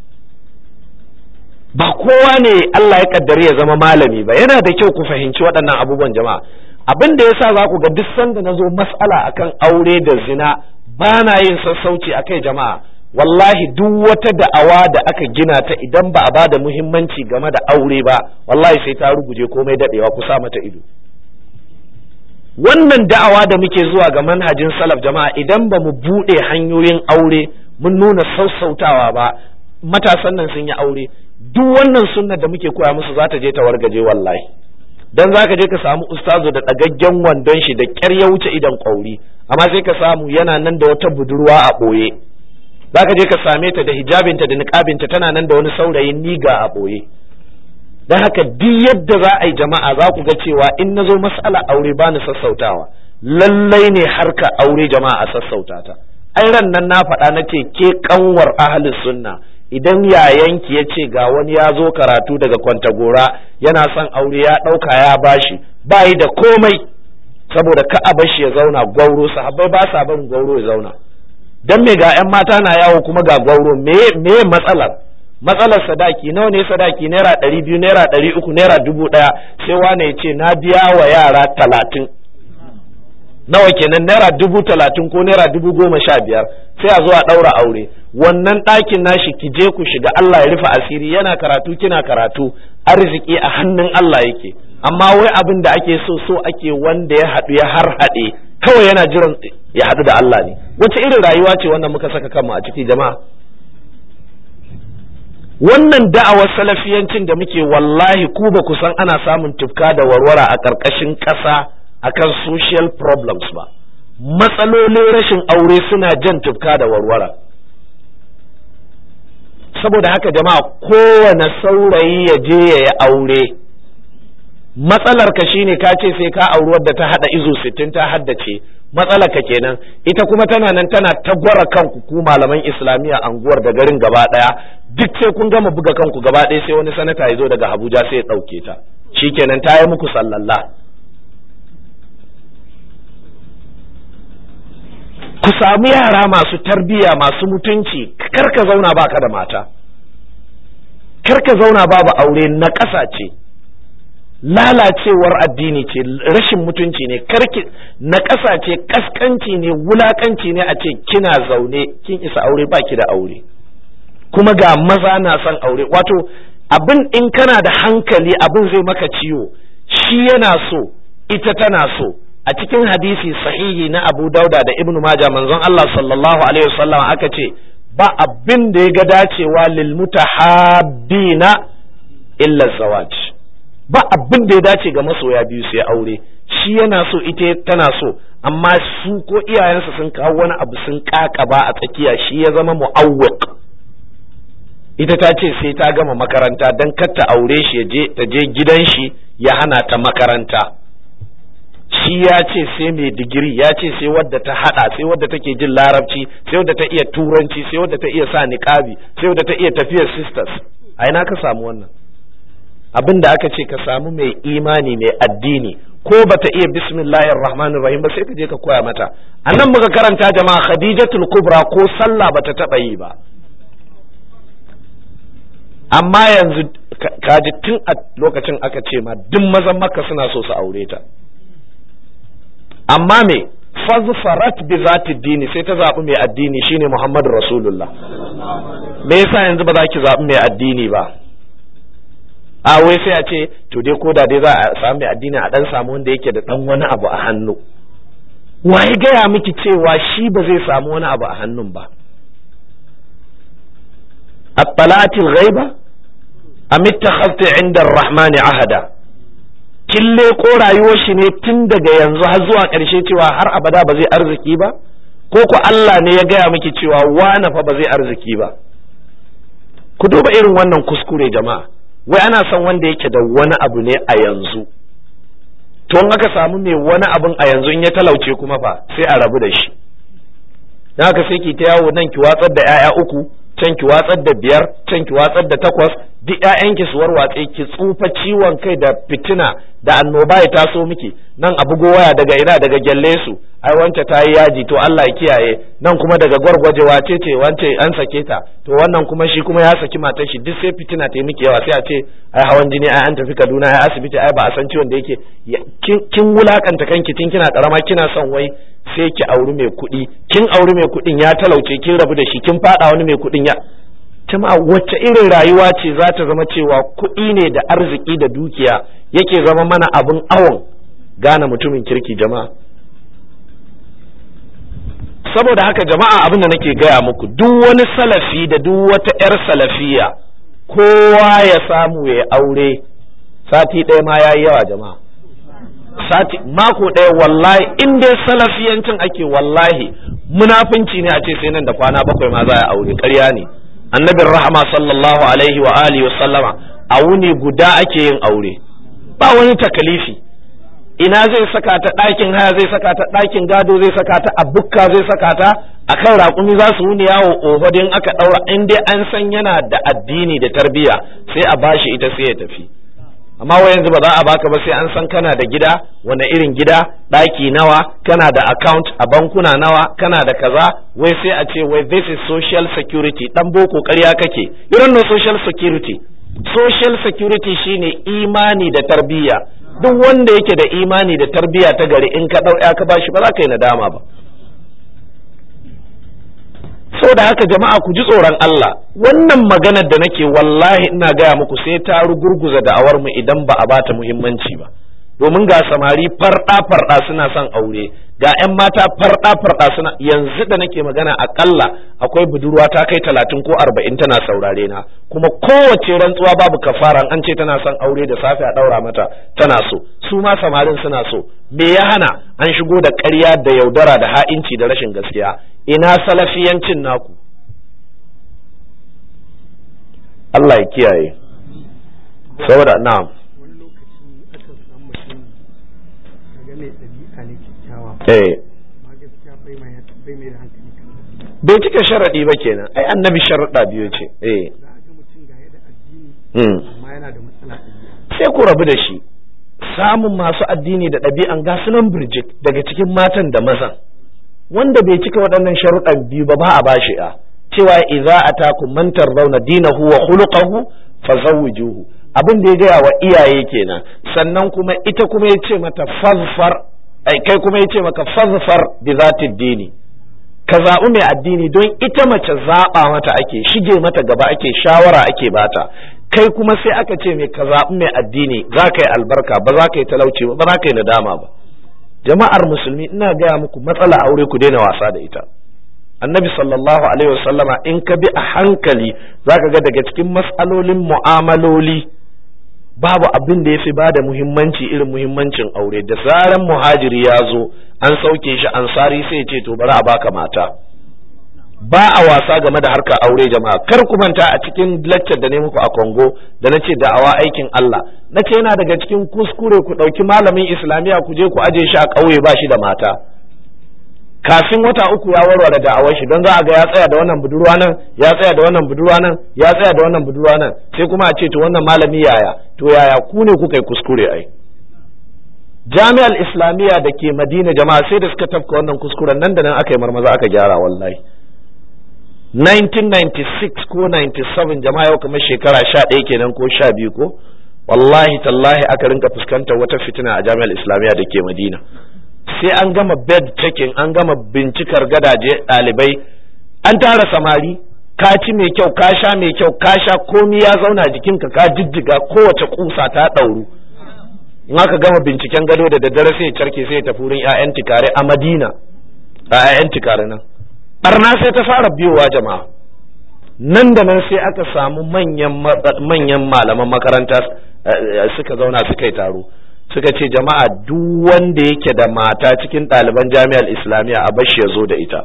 Ba kowa ne Allah ya kaddari ya zama malami ba. Yana da kyau ku fahimci waɗannan abubuwan jama'a. Abin da yasa za ku ga duk sanda na zo mas'ala akan aure da zina ba na yin sassauci akai jama'a. Wallahi duk wata da'awa da aka gina ta idan ba a ba da muhimmanci game da aure ba, wallahi sai ta ruguje komai daɗewa, ku sa mata ido. Wannan da'awa da muke zuwa ga manhajin salaf jama'a, idan ba mu buɗe hanyoyin aure mun nuna sassautawa ba, matasan nan sun yi aure. Duk wannan sunnar da muke koya musu za ta je ta wargaje wallahi. Dan za ka je ka samu ustazu da ɗagaggen wandon shi da ƙyar ya wuce idan ƙwauri, amma sai ka samu yana nan da wata budurwa a ɓoye. Za ka je ka same ta da hijabinta da niƙabinta tana nan da wani saurayin niga a ɓoye. Don haka duk yadda za a yi jama'a za ku ga cewa in na zo mas'ala aure ba ni sassautawa. Lallai ne harka aure jama'a a sassauta ta. Ai ran nan na faɗa na ce ke kanwar ahlus sunna, idan yayanki ya ce ga wani ya zo karatu daga Kwantagora yana son aure ya ɗauka ya bashi, ba yi da komai, saboda ka a bashi ya zauna gwauro. Sahabbai ba sa barin gwauro ya zauna. Dan me ga 'yan mata na yawo kuma ga gwauro, me matsalar sadaki nawa ne? Sadaki naira 200, naira 300, naira 1000. Sai wane ya ce na biya wa yara 30. Nawa kenan? naira 30,000 ko naira 15,000. Sai a zo a ɗaura aure. Wannan ɗakin nashi ki je ku shiga, Allah ya rufe asiri, yana karatu kina karatu, arziki a hannun Allah yake. Amma wai abin da ake so ake wanda ya haɗu ya har haɗe, kawai yana jiran ya haɗu da Allah ne. Wace irin rayuwa ce wannan muka saka kanmu a ciki jama'a? Wannan da'awar salafiyancin da muke, wallahi ku ba ku san ana samun tufka da warwara a ƙarƙashin ƙasa akan social problems ba. Matsalolin rashin aure suna jan tufka da warwara. Saboda haka jama'a, kowane saurayi ya je ya yi aure. Matsalar ka shine ka ce sai ka auri wadda ta hada izo 60 ta haddace. Matsalar ka kenan. Ita kuma tana nan tana tagwara kanku ku malaman Islamiyya anguwar da garin gaba daya. Duk sai kun gama buga kanku gaba daya, sai wani sanata ya zo daga Abuja sai ya dauke ta. Shikenan ta yi muku sallalla. Ku samu yara masu tarbiyya, masu mutunci. Kar ka zauna baka da mata, kar ka zauna babu aure, na ƙasa ce, lalacewar addini ce, rashin mutunci ne, karki na ƙasa ce, kaskanci ne, wulakanci ne a ce kina zaune kin isa aure baki da aure, kuma ga maza na son aure. Wato abin in kana da hankali abin zai maka ciwo. Shi yana so, ita tana so, a cikin hadisi sahihi na Abu Dauda da Ibn Majah manzon Allah sallallahu alaihi wasallam aka ce ba abin da ya ga dacewa lil mutahabbina illa zawaj, ba abin da ya dace ga masoya biyu sai aure. Shi yana so ita tana so, amma su ko iyayensa sun kawo wani abu sun kakaba a tsakiya, shi ya zama mu'awwiq. Ita ta ce sai ta gama makaranta dan kar ta aure shi ta je gidan shi ya hana ta makaranta. Shi ya ce sai mai digiri, ya ce sai wadda ta hada, sai wadda take jin larabci, sai wadda ta iya turanci, sai wadda ta iya sa niqabi, sai wadda ta iya tafiyar sisters. A ina ka samu wannan? Abin da aka ce ka samu mai imani mai addini, ko bata iya bismillahir rahmanir rahim ba sai ka je ka koya mata. Annan muka karanta jama'a Khadijatul Kubra ko sallah bata taba yi ba. Amma yanzu kaji tun a lokacin aka ce ma duk mazan Makka suna so su aure ta. Amma me fazfarat bi zati dini, sai ta zabi mai addini shine Muhammadu Rasulullah. Me yasa yanzu ba za ki zabi mai addini ba? A wai sai a ce to dai koda dai za a samu mai addini a dan samu wanda yake da dan wani abu a hannu. Waye gaya miki cewa shi ba zai samu wani abu a hannun ba? At-talatil ghaiba am ittakhadta 'inda ar-rahmani ahada? Kille ko rayuwar shi ne tun daga yanzu har zuwa ƙarshe cewa har abada ba zai arziki ba? Ko ku Allah ne ya gaya miki cewa wani fa ba zai arziki ba? Ku duba irin wannan kuskure jama'a. Wai ana son wanda yake da wani abu ne a yanzu, to in aka samu mai wani abun a yanzu in ya talauce kuma fa sai a rabu da shi. Dan haka sai ki ta yawo nan ki watsar da 'ya'ya 3, can ki watsar da 5, can ki watsar da 8, duk ƴaƴanki su warwatse, ki tsufa ciwon kai da fitina da annoba ya taso miki, nan a bugo waya daga ina, daga gyalle su, ai wance ta yi yaji, to Allah ya kiyaye, nan kuma daga gwargwaje wace ce wance an sake ta, to wannan kuma shi kuma ya saki matar shi, duk sai fitina ta yi miki yawa, sai a ce ai hawan jini, ai an tafi Kaduna, ai asibiti, ai ba a san ciwon da yake. Kin wulakanta kanki tun kina karama, kina son wai sai ki auri mai kuɗi, kin auri mai kuɗin ya talauce, kin rabu da shi, kin faɗa wani mai kuɗin ya. Jama'a wacce irin rayuwa ce za ta zama cewa kuɗi ne da arziki da dukiya yake zama mana abin awon gane mutumin kirki jama'a? Saboda haka jama'a abin da nake gaya muku, duk wani salafi da duk wata 'yar salafiya kowa ya samu ya aure, sati ɗaya ma ya yi yawa jama'a. Mako ɗaya wallahi in dai salafiyancin ake, wallahi munafunci ne a ce sai nan da kwana 7 ma za a aure, ƙarya ne. Annabin rahama sallallahu alaihi wa alihi wa sallama a wuni guda ake yin aure, ba wani takalifi. Ina zai saka ta ɗakin haya, zai saka ta ɗakin gado, zai saka ta a bukka, zai saka ta a kan raƙumi, za su wuni yawo oho din aka ɗaura. In dai an san yana da addini da tarbiyya sai a bashi ita sai ya tafi. Amma wai yanzu ba za a baka ba sai an san kana da gida, wani irin gida, ɗaki nawa, kana da account a bankuna nawa, kana da kaza, wai sai a ce wai this is social security. Dan boko ƙarya kake, you don't know social security. Social security shine imani da tarbiyya. Duk wanda yake da imani da tarbiyya ta gari in ka ɗau ya ka bashi ba za ka yi nadama ba. Saboda haka jama'a ku ji tsoron Allah, wannan maganar da nake wallahi ina gaya muku sai ta rugurguza da'awar mu idan ba a bata muhimmanci ba. Domin ga samari farɗa suna son aure, ga 'yan mata farɗa suna, yanzu da nake magana akalla akwai budurwa ta kai 30 ko 40 tana saurare na, kuma kowace rantsuwa babu kafara an ce tana son aure da safe a ɗaura mata tana so, su ma samarin suna so. Me ya hana? An shigo da ƙarya da yaudara da ha'inci da rashin gaskiya. Ina salafiyancin naku? Allah ya kiyaye. Saboda na'am. Bai cika sharaɗi ba kenan, ai annabi sharaɗa biyu ce. Sai ku rabu da shi. Samun masu addini da ɗabi'an gasu nan birjik daga cikin matan da mazan, wanda bai cika waɗannan sharuɗan biyu ba a bashi a cewa idza atakum man tardawna dinahu wa khuluquhu fazawwijuhu. Abin da ya gaya wa iyaye kenan. Sannan kuma ita kuma ya ce mata fazfar, kai kuma ya ce maka fazfar bi zati dini, ka zaɓi mai addini, don ita mace zaɓa mata ake, shige mata gaba ake, shawara ake bata. Kai kuma sai aka ce mai ka zaɓi mai addini, za ka yi albarka, ba za ka yi talauci ba, ba za ka yi nadama ba. jama'ar musulmi ina gaya muku matsala aure ku daina wasa da ita. Annabi sallallahu alaihi wasallama in ka bi a hankali zaka ga daga cikin matsalolin mu'amaloli babu abin da yafi bada muhimmanci irin muhimmancin aure. Da zaran muhajiri ya zo an sauke shi ansari sai ya ce to bari a baka mata. Ba a wasa game da harkar aure jama'a. Kar ku manta a cikin lecture da ne muku a Congo da nace da'awa aikin Allah, nace yana daga cikin kuskure ku dauki malamin islamiya ku je ku aje shi a kauye ba shi da mata. Kafin wata uku ya warware da'awar shi, don za a ga ya tsaya da wannan budurwa nan, ya tsaya da wannan budurwa nan, ya tsaya da wannan budurwa nan, sai kuma a ce to wannan malami yaya? To yaya ku ne kuka yi kuskure ai. Jami'ar Islamiyya da ke Madina jama'a sai da suka tafka wannan kuskuren, nan da nan aka yi marmaza aka gyara wallahi. 1996 ko 97 jama'a yau kamar shekara 11 kenan ko 12 ko, wallahi tallahi aka rinka fuskantar wata fitina a Jami'ar Islamiyya da ke Madina. Sai an gama bed checking, an gama bincikar gadaje ɗalibai, an tara samari, ka ci mai kyau, ka sha mai kyau, ka sha komi ya zauna jikinka, ka jijjiga kowace kusa ta ɗauru. In aka gama binciken gado da daddare sai carke sai tafi wurin 'ya'yan tikare a Madina, a 'ya'yan tikare nan. Barna sai ta fara biyowa jama'a. Nan da nan sai aka samu manyan malaman makaranta suka zauna suka yi taro. Suka ce jama'a duk wanda yake da mata cikin ɗaliban jami'ar Islamiyya a bashi ya zo da ita.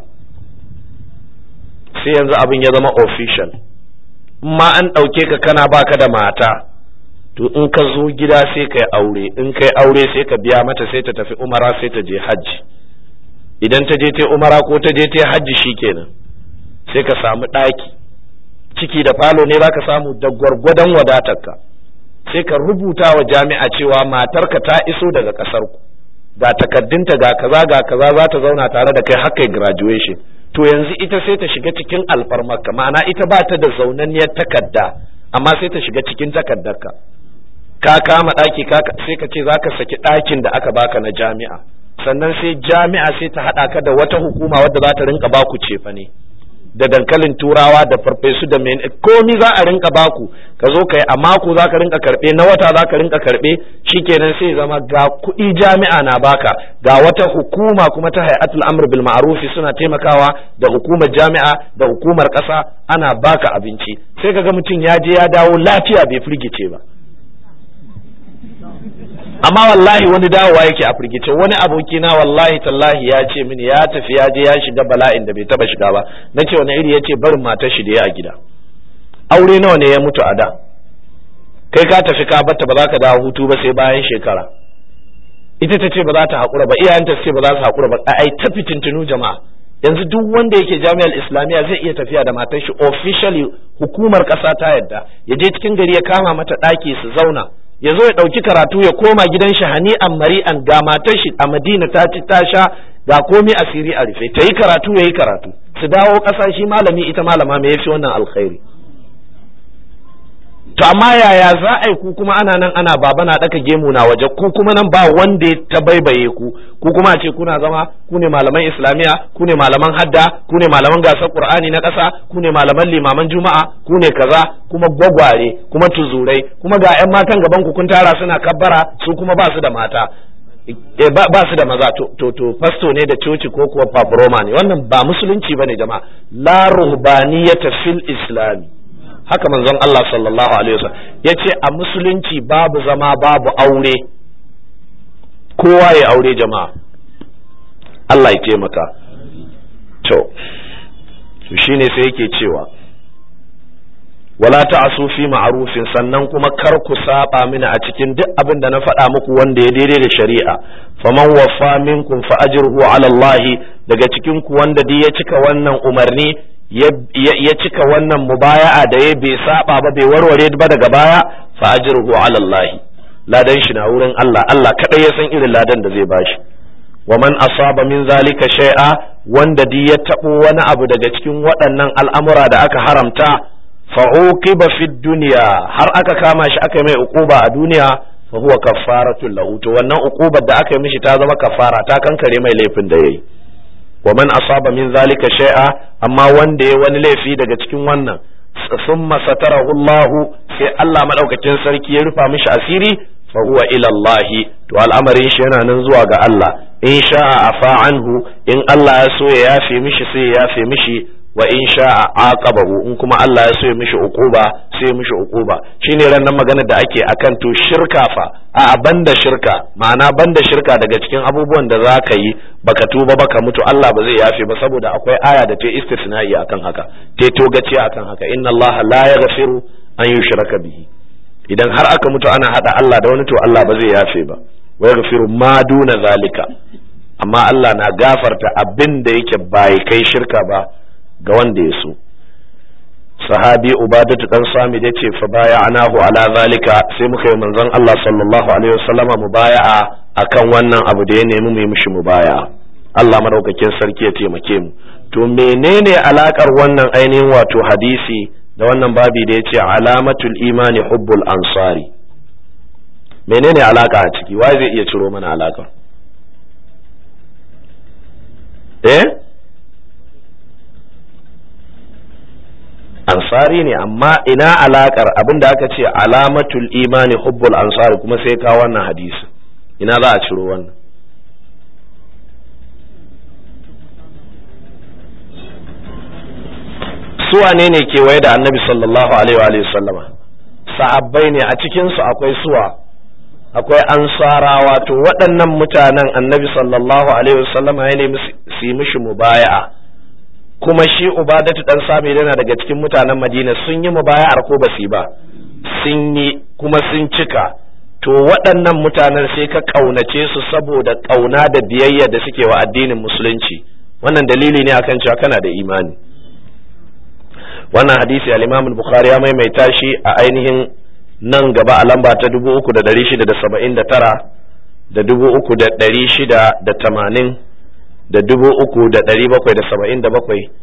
Sai yanzu abin ya zama official. Ma an ɗauke ka kana baka da mata, to in ka zo gida sai ka yi aure, in ka yi aure sai ka biya mata sai ta tafi umara sai ta je hajji. Idan ta je ta umara ko ta je ta hajji shikenan sai ka samu ɗaki, ciki da falo ne za ka samu da gwargwadon wadatarka. Sai ka rubuta wa jami'a cewa matarka ta iso daga ƙasar ku, ga takaddunta ga kaza za ta zauna tare da kai har kai graduation. To yanzu ita sai ta shiga cikin alfarmarka, ma'ana ita ba ta da zaunanniyar takadda amma sai ta shiga cikin takaddarka. Ka kama ɗaki sai ka ce za ka saki ɗakin da aka baka na jami'a, sannan sai jami'a sai ta haɗa ka da wata hukuma wadda za ta rinka baku cefa ne da dankalin turawa da farfesu da komi za a rinka baku, ka zo ka yi a mako za ka rinka karɓe, na wata za ka rinka karɓe, shikenan sai zama ga kuɗi jami'a na baka, ga wata hukuma kuma ta hay'atul amr bil ma'ruf suna taimakawa da hukumar jami'a da hukumar ƙasa ana baka abinci, sai kaga mutum ya je ya dawo lafiya bai firgice ba. Amma wallahi wani dawowa yake a firgice. Wani abokina wallahi tallahi ya ce mini ya tafi ya je ya shiga bala'in da bai taba shiga ba. Na ce wani iri? ya ce barin matar shi da ya a gida. Aure nawa ne ya mutu a da? Kai ka tafi ka batta ba za ka dawo hutu ba sai bayan shekara. Ita ta ce ba za ta haƙura ba, iyayenta su ce ba za su haƙura ba. Ai ta fitintunu jama'a. Yanzu duk wanda yake jami'ar Islamiyya zai iya tafiya da matar shi officially, hukumar ƙasa ta yadda, ya je cikin gari ya kama mata ɗaki su zauna, ya zo ya ɗauki karatu ya koma gidan shi hani'an mari'an, ga matar shi a Madina ta ci ta sha, ga komi asiri a rufe, ta yi karatu ya yi karatu, su dawo ƙasa shi malami ita malama, me yafi wannan alkhairi? To amma yaya za a yi ku kuma ana nan ana baba na daka gemu na waje, ku kuma nan ba wanda ya tabaibaye ku kuma a ce kuna zama ku ne malaman Islamiya, ku ne malaman hadda, ku ne malaman gasar Qur'ani na ƙasa, ku ne malaman limaman Juma'a, ku ne kaza, kuma gwagware, kuma tuzurai, kuma ga ƴan matan gaban ku kun tara suna kabbara, su kuma ba su da mata, ba su da maza. To fasto ne da coci ko kuwa paproma ne? Wannan ba musulunci bane jama'a. La ruhbaniyata fil islami. Haka manzon Allah sallallahu alaihi wasallam yace a musulunci babu zama babu aure, kowa ya aure jama'a. Allah ya taimaka. To shine sai yake cewa wala ta'asu fi ma'rufin, sannan kuma kar ku saba mini a cikin duk abin da na faɗa muku wanda ya daidai da shari'a. Faman waffa minkum fa ajruhu ala Allah, daga cikin ku wanda dai ya cika wannan umarni ya cika wannan mubaya'a da ya bai saba ba, bai warware ba daga baya, fa ajruhu ala Allah, ladan shi na wurin Allah, Allah kadai ya san irin ladan da zai bashi. Wa man asaba min zalika shay'a, wanda di ya tabo wani abu daga cikin waɗannan al'amura da aka haramta, fa uqiba fid dunya, har aka kama shi aka mai uquba a duniya, fa huwa kaffaratul lahu, to wannan uqubar da aka yi mishi ta zama kafara, ta kankare mai laifin da yayi. Wa man asaba min zalika shay'a, amma wanda ya wani laifi daga cikin wannan, thumma satarahu Allah, sai Allah madaukakin sarki ya rufa mishi asiri, fa huwa ila Allah, to al'amarin shi yana nan zuwa ga Allah. in sha'a afa anhu in Allah ya so ya yafe mishi sai ya yafe mishi wa in sha'a aqabahu in kuma Allah ya so ya mishi uquba sai ya mishi uquba shine ran nan magana da ake akan to shirka fa a banda shirka ma'ana banda shirka daga cikin abubuwan da zaka yi baka tuba baka mutu Allah ba zai yafe ba saboda akwai aya da ta istisna'i akan haka ta togaciya akan haka inna Allah la yaghfiru an yushraka bihi idan har aka mutu ana hada Allah da wani to Allah ba zai yafe ba wa yaghfiru ma duna zalika amma Allah na gafarta abin da yake bai kai shirka ba ga wanda ya so sahabi ubadatu dan sami da ce fa baya'nahu ala zalika sai muka yi manzon Allah sallallahu alaihi wasallama mubaya'a akan wannan abu da ya nemi mu yi mishi mubaya'a Allah madaukakin sarki ya taimake mu to menene alakar wannan ainihin wato hadisi da wannan babi da yace alamatul imani hubbul ansari menene alaka a ciki wai zai iya ciro mana alaka ansari ne amma ina alakar abinda aka ce alamatul imani hubbul ansari kuma sai ka wannan hadisi ina za a ciro wannan su wane ne kewaye da annabi sallallahu alaihi wa sallama sahabbai ne a cikin su akwai suwa akwai ansarawa to waɗannan mutanen annabi sallallahu alaihi wa sallama ya nemi su yi mishi mubaya'a kuma shi ubadatu dan sami yana daga cikin mutanen Madina sun yi mubaya'ar ko ba su ba sun yi kuma sun cika to waɗannan mutanen sai ka kaunace su saboda kauna da biyayya da suke wa addinin musulunci wannan dalili ne akan cewa kana da imani wannan hadisi al-Imam al-Bukhari ya maimaita shi a ainihin nan gaba a lamba ta 3679 da 3680 da 3777 da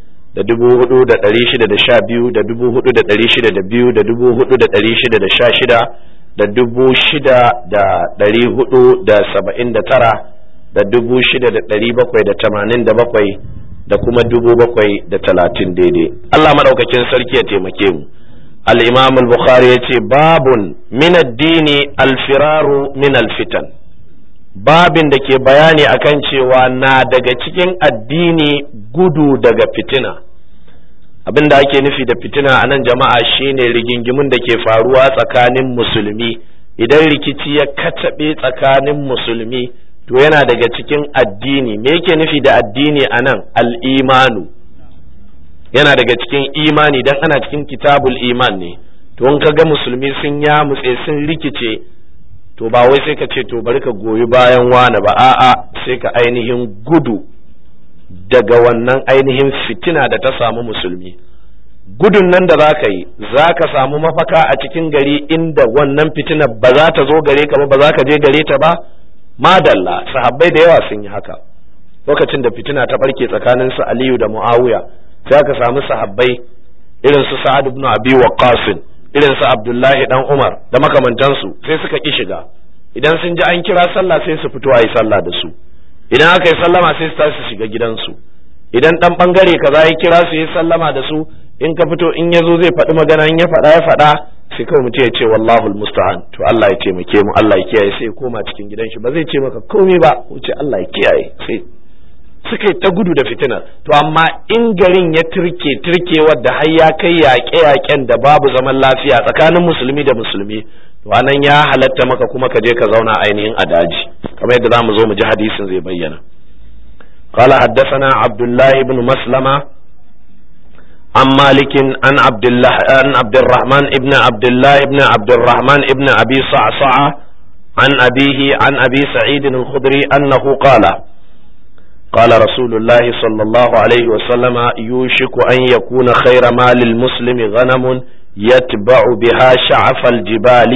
4612 da 4602 da 4616 da 6479 da 6787 da kuma 730 daidai Allah madaukakin sarki ya taimake mu al-Imam al-Bukhari yace babun min ad-dini al-firaru min al-fitan babin da ke bayani akan cewa na daga cikin addini gudu daga fitina abin da ake nufi da fitina a nan jama'a shine rigingimun da ke faruwa tsakanin musulmi idan rikici ya katabe tsakanin musulmi to yana daga cikin addini me yake nufi da addini a nan al-imanu yana daga cikin imani dan ana cikin kitabul iman ne to in kaga musulmi sun yamutse sun rikice to ba wai sai ka ce to bari ka goyi bayan wani ba a'a sai ka ainihin gudu daga wannan ainihin fitina da ta samu musulmi gudun nan da zaka yi zaka samu mafaka a cikin gari inda wannan fitina ba za ta zo gare ka ba za ka je gare ta ba madalla sahabbai da yawa sun yi haka lokacin da fitina ta barke tsakanin su Aliyu da Muawiya sai aka samu sahabbai irin su Sa'ad ibn Abi Waqqas irin su Abdullahi dan Umar da makamantansu sai suka ki shiga idan sun ji an kira sallah sai su fito ayi sallah da su idan aka yi sallama sai su tashi su shiga gidansu idan dan bangare kaza ya kira su yi sallama da su in ka fito in yazo zai faɗi magana in ya faɗa sai kawai mutum ya ce wallahu almusta'an to Allah ya taimake mu Allah ya kiyaye sai ya koma cikin gidan shi ba zai ce maka komai ba ko ce Allah ya kiyaye sai suka yi ta gudu da fitina to amma in garin ya turke wadda har ya kai yaƙe-yaƙen da babu zaman lafiya tsakanin musulmi da musulmi to anan ya halatta maka kuma ka je ka zauna ainihin a daji kamar yadda zamu zo mu ji hadisin zai bayyana qala haddathana abdullah ibn maslama an malik an abdullah an abdurrahman ibn abdullah ibn abdurrahman ibn abi sa'sa'a an abihi an abi sa'id al-khudri annahu qala قال رسول الله صلى الله عليه وسلم يوشك أن يكون خير مال المسلم غنم يتبع بها شعف الجبال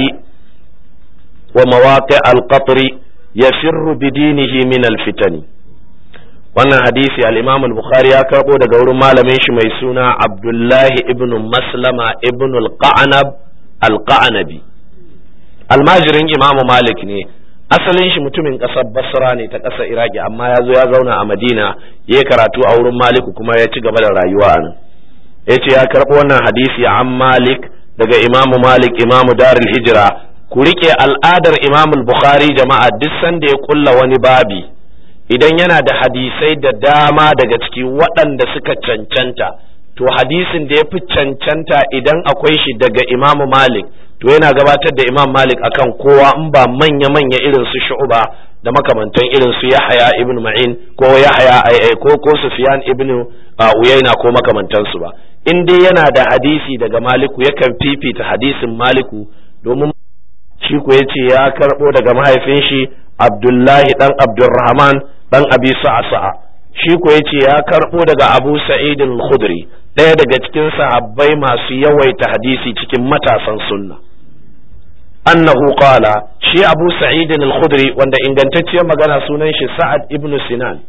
ومواقع القطر يفر بدينه من الفتن wannan hadisi al-Imam al-Bukhari ya karbo daga wurin malamin shi mai suna Abdullah ibn Maslama ibn al-Qa'nab al-Qa'nabi almajirin Imam Malik ne asalin shi mutumin ƙasar Basra ne ta ƙasar Iraki amma ya zo ya zauna a Madina ya karatu a wurin Malik kuma ya ci gaba da rayuwa a nan yace ya karɓo wannan hadisi an Malik daga Imam Malik Imam Darul Hijra ku rike al'adar Imam Bukhari jama'a duk sanda ya kulla wani babi idan yana da hadisai da dama daga ciki waɗanda suka cancanta, to hadisin da ya fi cancanta idan akwai shi daga Imam Malik to yana gabatar da Imam Malik akan kowa in ba manya-manya irin su Shu'ba da makamantan irin su Yahya ibn Ma'in ko Yahya ko Sufyan ibn Uyayna ko makamantansu ba. In dai yana da hadisi daga Maliku yakan fifita hadisin Maliku, domin shi ko yace ya karbo daga mahaifin shi Abdullahi dan Abdurrahman dan Abi Sa'sa'a, shi ko yace ya karbo daga Abu Sa'id al-Khudri, ɗaya daga cikin sahabbai masu yawaita hadisi cikin matasan sunna. Annahu qala, shi Abu Sa'id al-Khudri wanda ingantacciyar magana sunan shi Sa'ad ibn Sinan,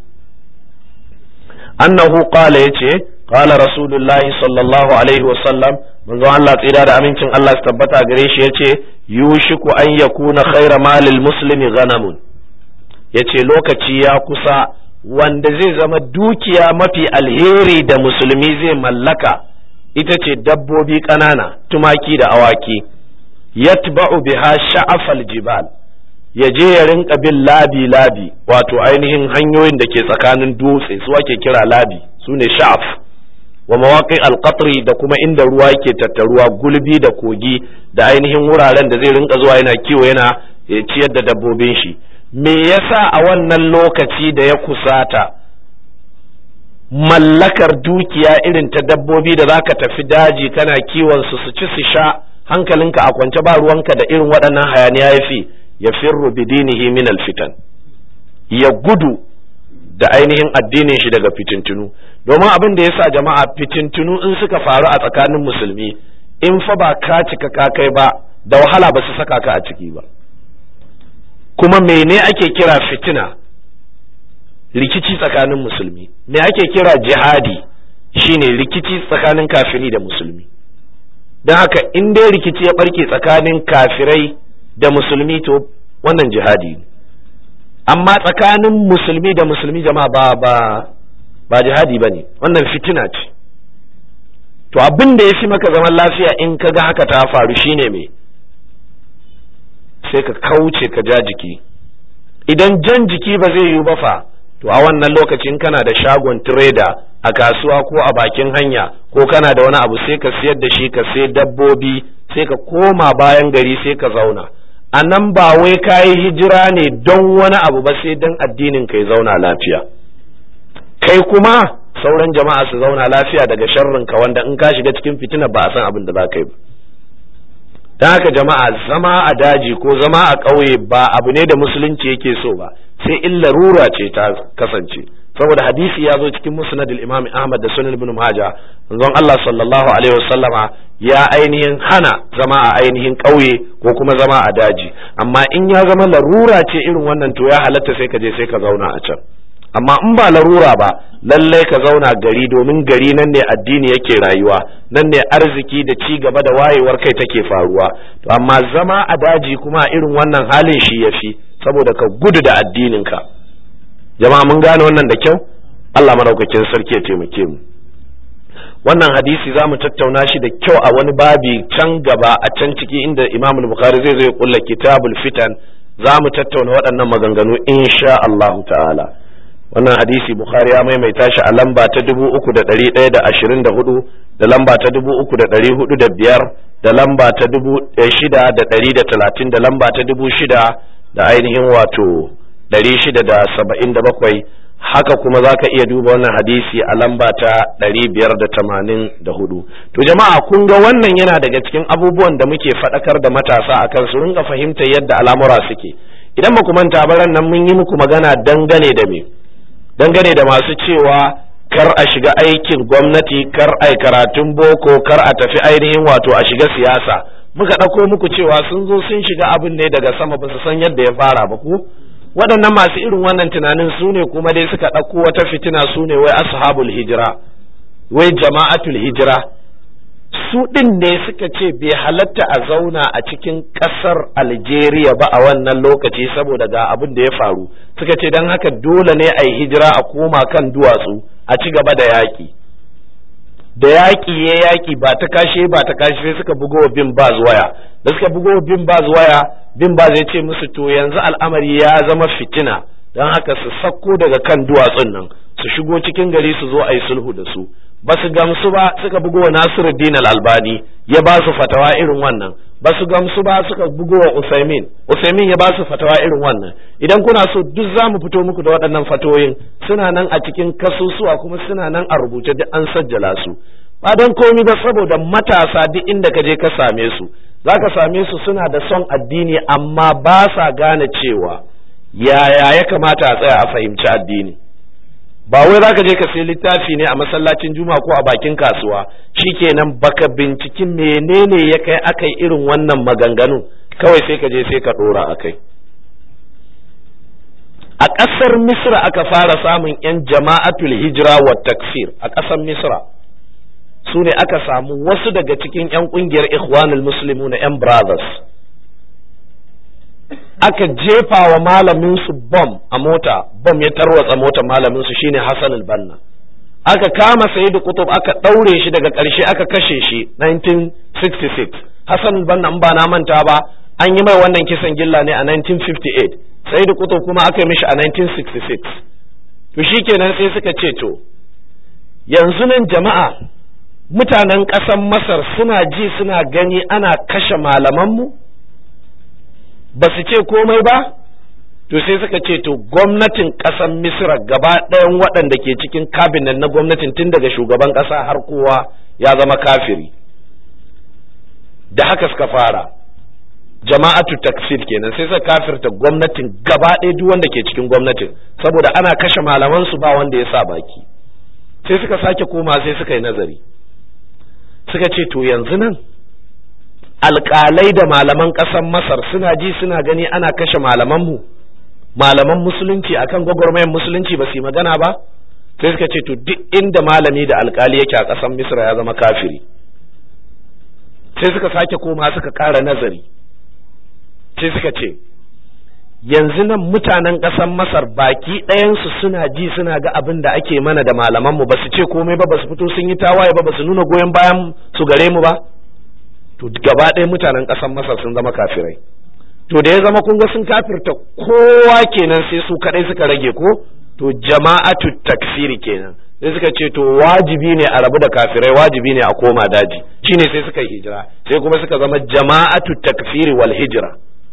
annahu qala yace qala Rasulullahi sallallahu alaihi wa sallam, manzo Allah tsira da amincin Allah su tabbata gare shi yace yushiku an yakuna khayra malil muslimi ghanamun, yace lokaci ya kusa wanda zai zama dukiya mafi alheri da musulmi zai mallaka ita ce dabbobi ƙanana, tumaki da awaki, yatba'u biha sha'afal jibal, ya je ya rinka bin labi wato ainihin hanyoyin da ke tsakanin dutse su ake kira labi, su ne sha'af, wa mawaqi alqatri da kuma inda ruwa yake tattaruwa, gulbi da kogi da ainihin wuraren da zai rinka zuwa yana kiwo yana ciyar da dabbobin shi. Me yasa a wannan lokaci da ya kusata mallakar dukiya irin ta dabbobi da zaka tafi daji kana kiwon su ci su sha, hankalinka a kwance ba ruwanka da irin waɗannan hayaniya yafi ya firru bidinihi min alfitan, ya gudu da ainihin addinin shi daga fitintunu. Domin abin da yasa jama'a fitintunu in suka faru a tsakanin musulmi, in fa ba ka cika ka kai ba da wahala ba su saka ka a ciki ba. Kuma mene ake kira fitina? Rikici tsakanin musulmi. Me ake kira jihadi? Shine rikici tsakanin kafiri da musulmi. Don haka in dai rikici ya barke tsakanin kafirai da musulmi to wannan jihadi ne. Amma tsakanin musulmi da musulmi jama'a ba jihadi bane, wannan fitina ce. To abin da ya fi maka zaman lafiya in ka ga haka ta faru shine me? Sai ka kauce ka ja jiki. Idan jan jiki ba zai yiwu ba fa, to a wannan lokacin kana da shagon trader a kasuwa ko a bakin hanya, ko kana da wani abu sai ka siyar da shi, ka sai dabbobi, sai ka koma bayan gari sai ka zauna. A nan ba wai ka yi hijira ne don wani abu ba, sai don addinin ka ya zauna lafiya, kai kuma sauran jama'a su zauna lafiya daga sharrin ka wanda in ka shiga cikin fitina ba a san abin da za ka yi ba. Don haka jama'a, zama a daji ko zama a ƙauye ba abu ne da musulunci yake so ba, sai in larura ce ta kasance. Saboda hadisi ya zo cikin musnad al-Imam Ahmad da Sunan Ibn Majah, manzon Allah sallallahu alaihi wasallama ya ainihin hana zama a ainihin ƙauye ko kuma zama a daji. Amma in ya zama larura ce irin wannan to ya halatta sai ka je sai ka zauna a can. Amma in ba larura ba, lallai ka zauna gari, domin gari nan ne addini yake rayuwa, nan ne arziki da ci gaba da wayewar kai take faruwa. To amma zama a daji kuma irin wannan halin shi yafi, saboda ka gudu da addininka. Jama'a mun gane wannan da kyau? Allah madaukakin sarki ya taimake mu. Wannan hadisi za mu tattauna shi da kyau a wani babi can gaba a can ciki inda Imam Bukhari zai zo ya kulla kitabul fitan, za mu tattauna waɗannan maganganu insha Allah ta'ala. Wannan hadisi Bukhari ya maimaita shi a lamba ta 3124 da lamba ta 3405 da lamba ta 6130 da lamba ta 6000 da ainihin wato 677. Haka kuma za ka iya duba wannan hadisi a lamba ta 584. To jama'a, kun ga wannan yana daga cikin abubuwan da muke faɗakar da matasa akan su ringa fahimtar yadda al'amura suke. Idan ba ku manta ba ran nan mun yi muku magana dangane da masu cewa kar a shiga aikin gwamnati, kar a karatun boko, kar a tafi ainihin wato a shiga siyasa. Muka ɗauko muku cewa sun zo sun shiga abin ne daga sama, ba su san yadda ya fara ba ku. Waɗannan masu irin wannan tunanin su ne kuma dai suka ɗauko wata fitina, su ne wai ashabul hijira, wai jama'atul hijira. Su ɗin ne suka ce bai halatta a zauna a cikin ƙasar Algeria ba a wannan lokaci saboda ga abin da ya faru. Suka ce don haka dole ne a yi hijira a koma kan duwatsu a ci gaba da yaƙi. Da yaƙi ya yaƙi ba ta kashe sai suka bugo wa Bin Baz waya. Da suka bugo wa Bin Baz waya, Bin Baz ya ce musu to yanzu al'amari ya zama fitina, don haka su sakko daga kan duwatsun nan su shigo cikin gari su zo a yi sulhu da su. Ba su gamsu ba suka bugo wa Nasiruddin Al-Albani ya ba su fatawa irin wannan, ba su gamsu ba suka bugo wa Usaimin ya ba su fatawa irin wannan. Idan kuna so duk za mu fito muku da waɗannan fatoyin, suna nan a cikin kasusuwa kuma suna nan a rubuce duk an sajjala su. Ba don komi ba, saboda matasa duk inda ka je ka same su za ka same su suna da son addini amma ba sa gane cewa yaya ya kamata a tsaya a fahimci addini. Ba wai za ka je ka sai littafi ne a masallacin juma'a ko a bakin kasuwa shikenan baka binciki menene ya kai akai irin wannan maganganu kawai sai ka je sai ka dora akai. A ƙasar Misra aka fara samun 'yan jama'atul hijira wa takfir a ƙasar Misra. Su ne aka samu wasu daga cikin 'yan ƙungiyar Ikhwanul Muslimuna 'yan brothers. Aka jefa wa malaminsu bom a mota, bom ya tarwatsa motar malaminsu shine Hassan al-Banna. Aka kama Sayyid Qutb aka ɗaure shi, daga ƙarshe aka kashe shi 1966. Hassan al-Banna in ba na manta ba an yi mai wannan kisan gilla ne a 1958. Sayyid Qutb kuma aka yi mishi a 1966. To shikenan sai suka ce to yanzu nan jama'a mutanen ƙasar Masar suna ji suna gani ana kashe malamanmu ba su ce komai ba, to sai suka ce to gwamnatin ƙasar Misra gaba ɗayan waɗanda ke cikin kabinet na gwamnatin tun daga shugaban ƙasa har kowa ya zama kafiri. Da haka suka fara jama'atu takfir kenan, sai suka kafirta gwamnatin gaba ɗaya duk wanda ke cikin gwamnatin, saboda ana kashe malaman su ba wanda ya sa baki. Sai suka sake koma sai suka yi nazari, suka ce to yanzu nan alƙalai da malaman ƙasar Masar suna ji suna gani ana kashe malamanmu, malaman musulunci akan gwagwarmayar musulunci ba su yi magana ba. Sai suka ce to duk inda malami da alƙali yake a ƙasar Misra ya zama kafiri. Sai suka sake koma suka ƙara nazari, sai suka ce yanzu nan mutanen ƙasar Masar baki ɗayansu suna ji suna ga abin da ake mana da malamanmu, ba su ce komai ba, ba su fito sun yi tawaye ba, ba su nuna goyon bayan su gare mu ba. To gaba ɗaya mutanen ƙasar Masar sun zama kafirai. To da ya zama kun ga sun kafirta kowa kenan, sai su kaɗai suka rage ko, to jama'atu takfiri kenan. Sai suka ce to wajibi ne a rabu da kafirai, wajibi ne a koma daji. Shine sai suka yi hijira, sai kuma suka zama jama'atu takfiri wal hijira.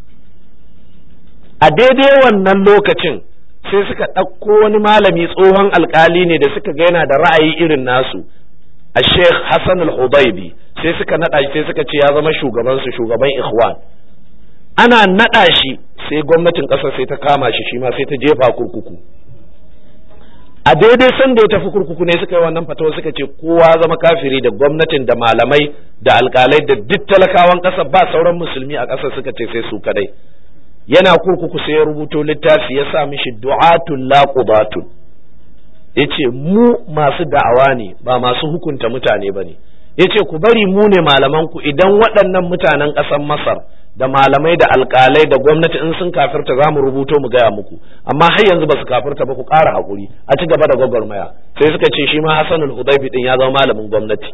A daidai wannan lokacin sai suka ɗauko wani malami tsohon alkali ne da suka ga yana da ra'ayi irin nasu, a Sheikh Hassan al-Hudaybi, sai suka naɗa shi, sai suka ce ya zama shugaban Ikhwan. Ana naɗa shi sai gwamnatin ƙasar sai ta kama shi, shi ma sai ta jefa kurkuku. A daidai sanda ya tafi kurkuku ne suka yi wannan fatawa, suka ce kowa zama kafiri, da gwamnatin da malamai da alkalai da duk talakawan ƙasar, ba sauran musulmi a ƙasar, suka ce sai su kadai. Yana kurkuku sai ya rubuto littafi ya sa mishi du'atul la qudatun. Yace mu masu da'awa ne ba masu hukunta mutane bane. Yace ku bari mu ne malaman ku, idan waɗannan mutanen ƙasar Masar da malamai da alƙalai da gwamnati in sun kafirta za mu rubuto mu gaya muku, amma har yanzu ba su kafirta ba, ku ƙara haƙuri a ci gaba da gwagwarmaya. Sai suka ce shi ma Hassan al-Hudaybi din ya zama malamin gwamnati.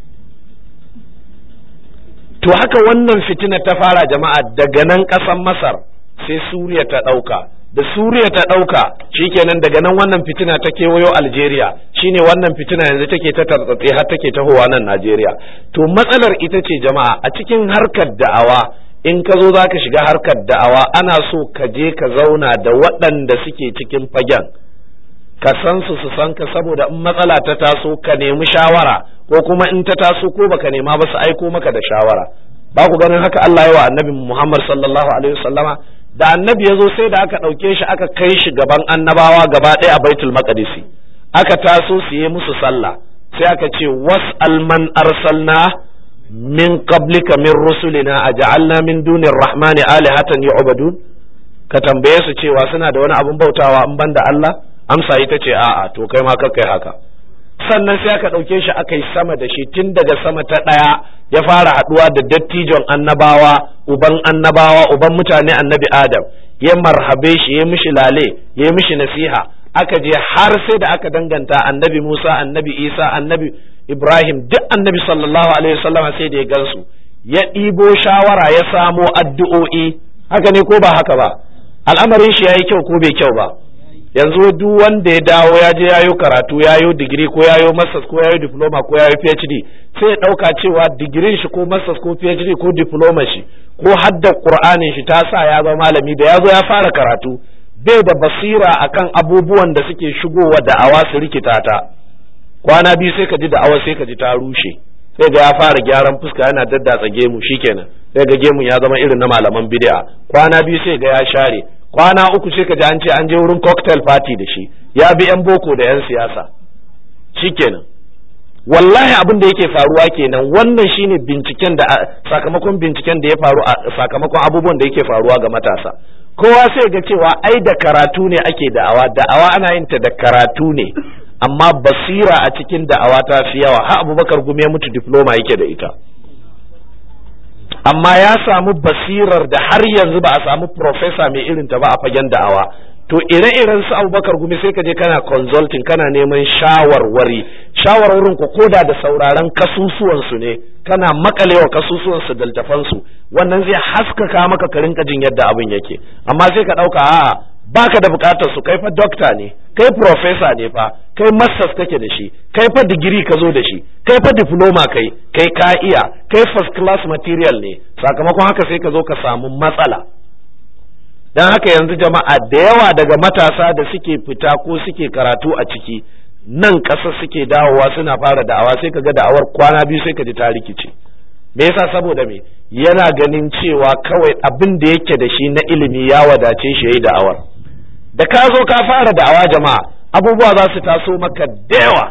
To haka wannan fitina ta fara jama'a, daga nan ƙasar Masar sai Suriya ta ɗauka, da Suriya ta ɗauka shikenan daga nan wannan fitina ta kewayo Algeria, shine wannan fitina yanzu take ta tartsatse har take tahowa nan Najeriya. To matsalar ita ce jama'a, a cikin harkar da'awa in ka zo za ka shiga harkar da'awa ana so ka je ka zauna da waɗanda suke cikin fagen, ka san su san ka, saboda in matsala ta taso ka nemi shawara, ko kuma in ta taso ko baka nema ba su aiko maka da shawara. Ba ku ganin haka Allah ya wa annabi Muhammad sallallahu alaihi wasallama, da annabi ya zo sai da aka ɗauke shi aka kai shi gaban annabawa gaba ɗaya a Baitul Maqdisi, aka taso su yi musu sallah, sai aka ce was'al man arsalna min qablika min rusulina aj'alna min dunir rahmani alihatan yu'badun. Ka tambaye su cewa suna da wani abun bautawa in banda Allah? Amsa ita ce a'a, to kai ma kai haka. Sannan sai aka ɗauke shi aka yi sama da shi, tun daga sama ta ɗaya ya fara haɗuwa da dattijon annabawa, uban mutane annabi Adam, ya marhabe shi, ya mishi lale, ya mishi nasiha, aka je har sai da aka danganta annabi Musa, annabi Isa, annabi Ibrahim, duk annabi sallallahu alaihi wasallam sai da ya gansu, ya ɗibo shawara, ya samo addu'o'i. Haka ne ko ba haka ba? Al'amarin shi yayi kyau ko bai kyau ba? yanzu duk wanda ya dawo ya je yayo karatu yayo digiri ko yayo masters ko yayo diploma ko yayo PhD sai ya dauka cewa digirin shi ko masters ko PhD ko diploma shi ko hadda Qur'anin shi ta sa ya zama malami da yazo ya fara karatu bai da basira akan abubuwan da suke shigowa da'awa su rikita ta kwana biyu sai ka ji da'awa sai ka ji ta rushe sai ga ya fara gyaran fuska yana daddatsa gemu shikenan sai ga gemun ya zama irin na malaman bid'a kwana biyu sai ga ya share kwana uku sai ka ji an ce an je wurin cocktail party da shi ya bi yan boko da yan siyasa shikenan wallahi abin da yake faruwa kenan wannan shine binciken da sakamakon binciken da ya faru a sakamakon abubuwan da yake faruwa ga matasa kowa sai ga cewa ai da karatu ne ake da'awa ana yin ta da karatu ne amma basira a cikin da'awa ta fi yawa har Abubakar Gumi ya mutu diploma yake da ita amma ya samu basirar da har yanzu ba a samu professor mai irin ta ba a fagen da'awa to ire-iren su Abubakar Gumi sai ka je kana consulting kana neman shawarwarin ku koda da sauraron kasusuwan su ne kana makalewa kasusuwan su daltafan su wannan zai haskaka maka ka rinka jin yadda abin yake amma sai ka dauka a'a baka da bukatar su kai fa doctor ne kai professor ne fa kai masters kake da shi kai fa digiri ka zo da shi kai fa diploma kai ka iya kai first class material ne sakamakon haka sai ka zo ka samu matsala dan haka yanzu jama'a da yawa daga matasa da suke fita ko suke karatu a ciki nan ƙasa suke dawowa suna fara da'awa sai ka ga da'awar kwana biyu sai ka ji ta rikice me yasa saboda me yana ganin cewa kawai abin da yake da shi na ilimi ya wadace shi yayi da'awar da ka zo ka fara da'awa jama'a abubuwa za su taso maka da yawa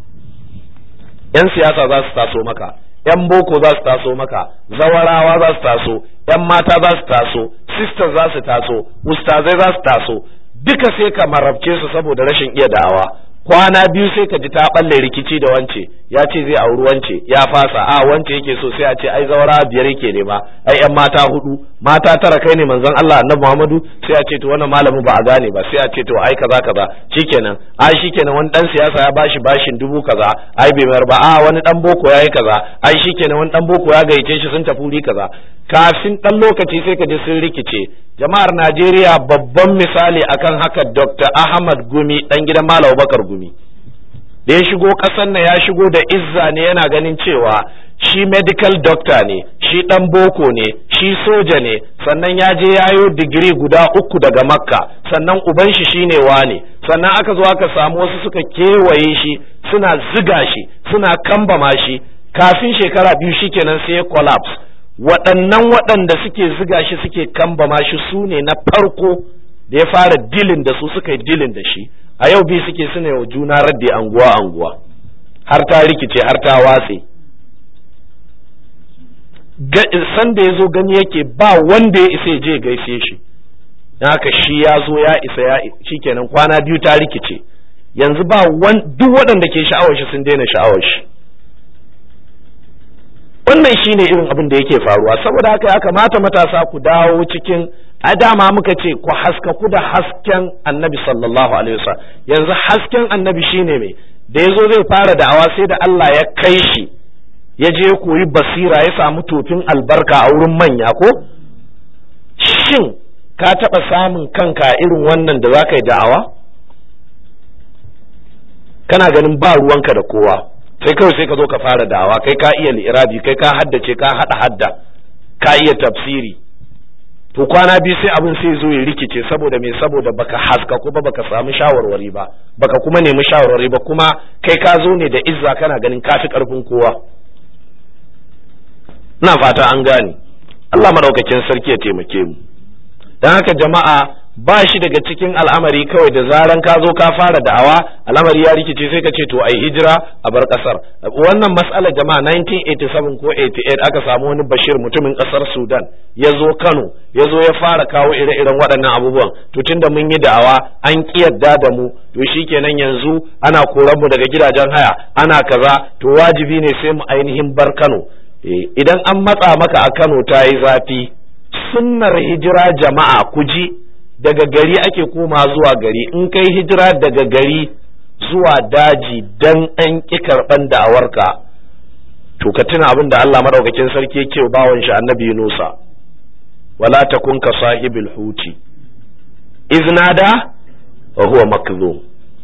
yan siyasa za su taso maka yan boko za su taso maka zawarawa za su taso yan mata za su taso sisters za su taso ustazai za su taso duka sai ka marabce su saboda rashin iya da'awa kwana biyu sai ka ji ta balle rikici da wance ya ce zai auri wance ya fasa a wance yake so sai a ce ai zawara biyar yake ne ba ai yan mata hudu mata tara kai ne manzon Allah annabi Muhammadu sai a ce to wannan malamin ba a gane ba sai a ce to ai kaza kaza shikenan wani dan siyasa ya bashi bashin 1000 kaza ai bai mayar ba a wani dan boko yayi kaza ai shikenan wani dan boko ya gayyace shi sun tafi wuri kaza kafin dan lokaci sai ka ji sun rikice jama'ar Najeriya babban misali akan haka Dr. Ahmad Gumi dan gidan Malam Bakar Gumi da ya shigo ƙasar nan ya shigo da izza ne yana ganin cewa shi medical doctor ne shi dan boko ne shi soja ne sannan ya je yayo digiri guda 3 daga Makka sannan uban shi shine wane sannan aka zo aka samu wasu suka kewaye shi suna ziga shi suna kambama shi kafin shekara 2 shikenan sai ya collapse waɗanda suke ziga shi suke kambama shi su ne na farko da ya fara dilin da su suka yi dilin da shi a yau bi suke suna yau juna raddi anguwa har ta rikice har ta watse sanda ya zo gani yake ba wanda ya isa je gaishe shi don haka shi ya zo ya isa ya shikenan kwana biyu ta rikice yanzu ba duk waɗanda ke sha'awar shi sun daina sha'awar shi wannan shine irin abin da yake faruwa saboda haka ya kamata matasa ku dawo cikin a dama muka ce ku haskaku da hasken annabi sallallahu alaihi wasallam yanzu hasken annabi shine mai da yazo zai fara da'awa sai da Allah ya kai shi ya je koyi basira ya samu tofin albarka a wurin manya ko shin ka taba samun kanka irin wannan da zaka yi da'awa kana ganin ba ruwanka da kowa sai kawai sai ka zo ka fara da'awa kai ka iya li'irabi kai ka haddace ka hadda ka iya tafsiri to kwana biyu sai abin sai zo ya rikice saboda me saboda baka haska ko baka samu shawarwari ba baka kuma nemi shawarwari ba kuma kai ka zo ne da izza kana ganin kafi karfin kowa ina fata an gane Allah madaukakin sarki ya taimake mu dan haka jama'a ba shi daga cikin al'amari kawai da zaran ka zo ka fara da'awa al'amari ya rikice sai ka ce to ai hijira a bar kasar wannan mas'alar jama'a 1987 ko 88 aka samu wani Bashir mutumin kasar Sudan ya zo Kano ya zo ya fara kawo ire-iren waɗannan abubuwan to tunda mun yi da'awa an kiyarda da mu to shikenan yanzu ana koran mu daga gidajen haya ana kaza to wajibi ne sai mu ainihin bar Kano idan an matsa maka a Kano ta yi zafi sunnar hijira jama'a ku ji daga gari ake koma zuwa gari in kai hijira daga gari zuwa daji dan an ki karban da'awarka to ka tuna abin da Allah madaukakin sarki yake wa bawon shi annabi Yunusa wala takun ka sahibil huti iznada wa huwa makdhum.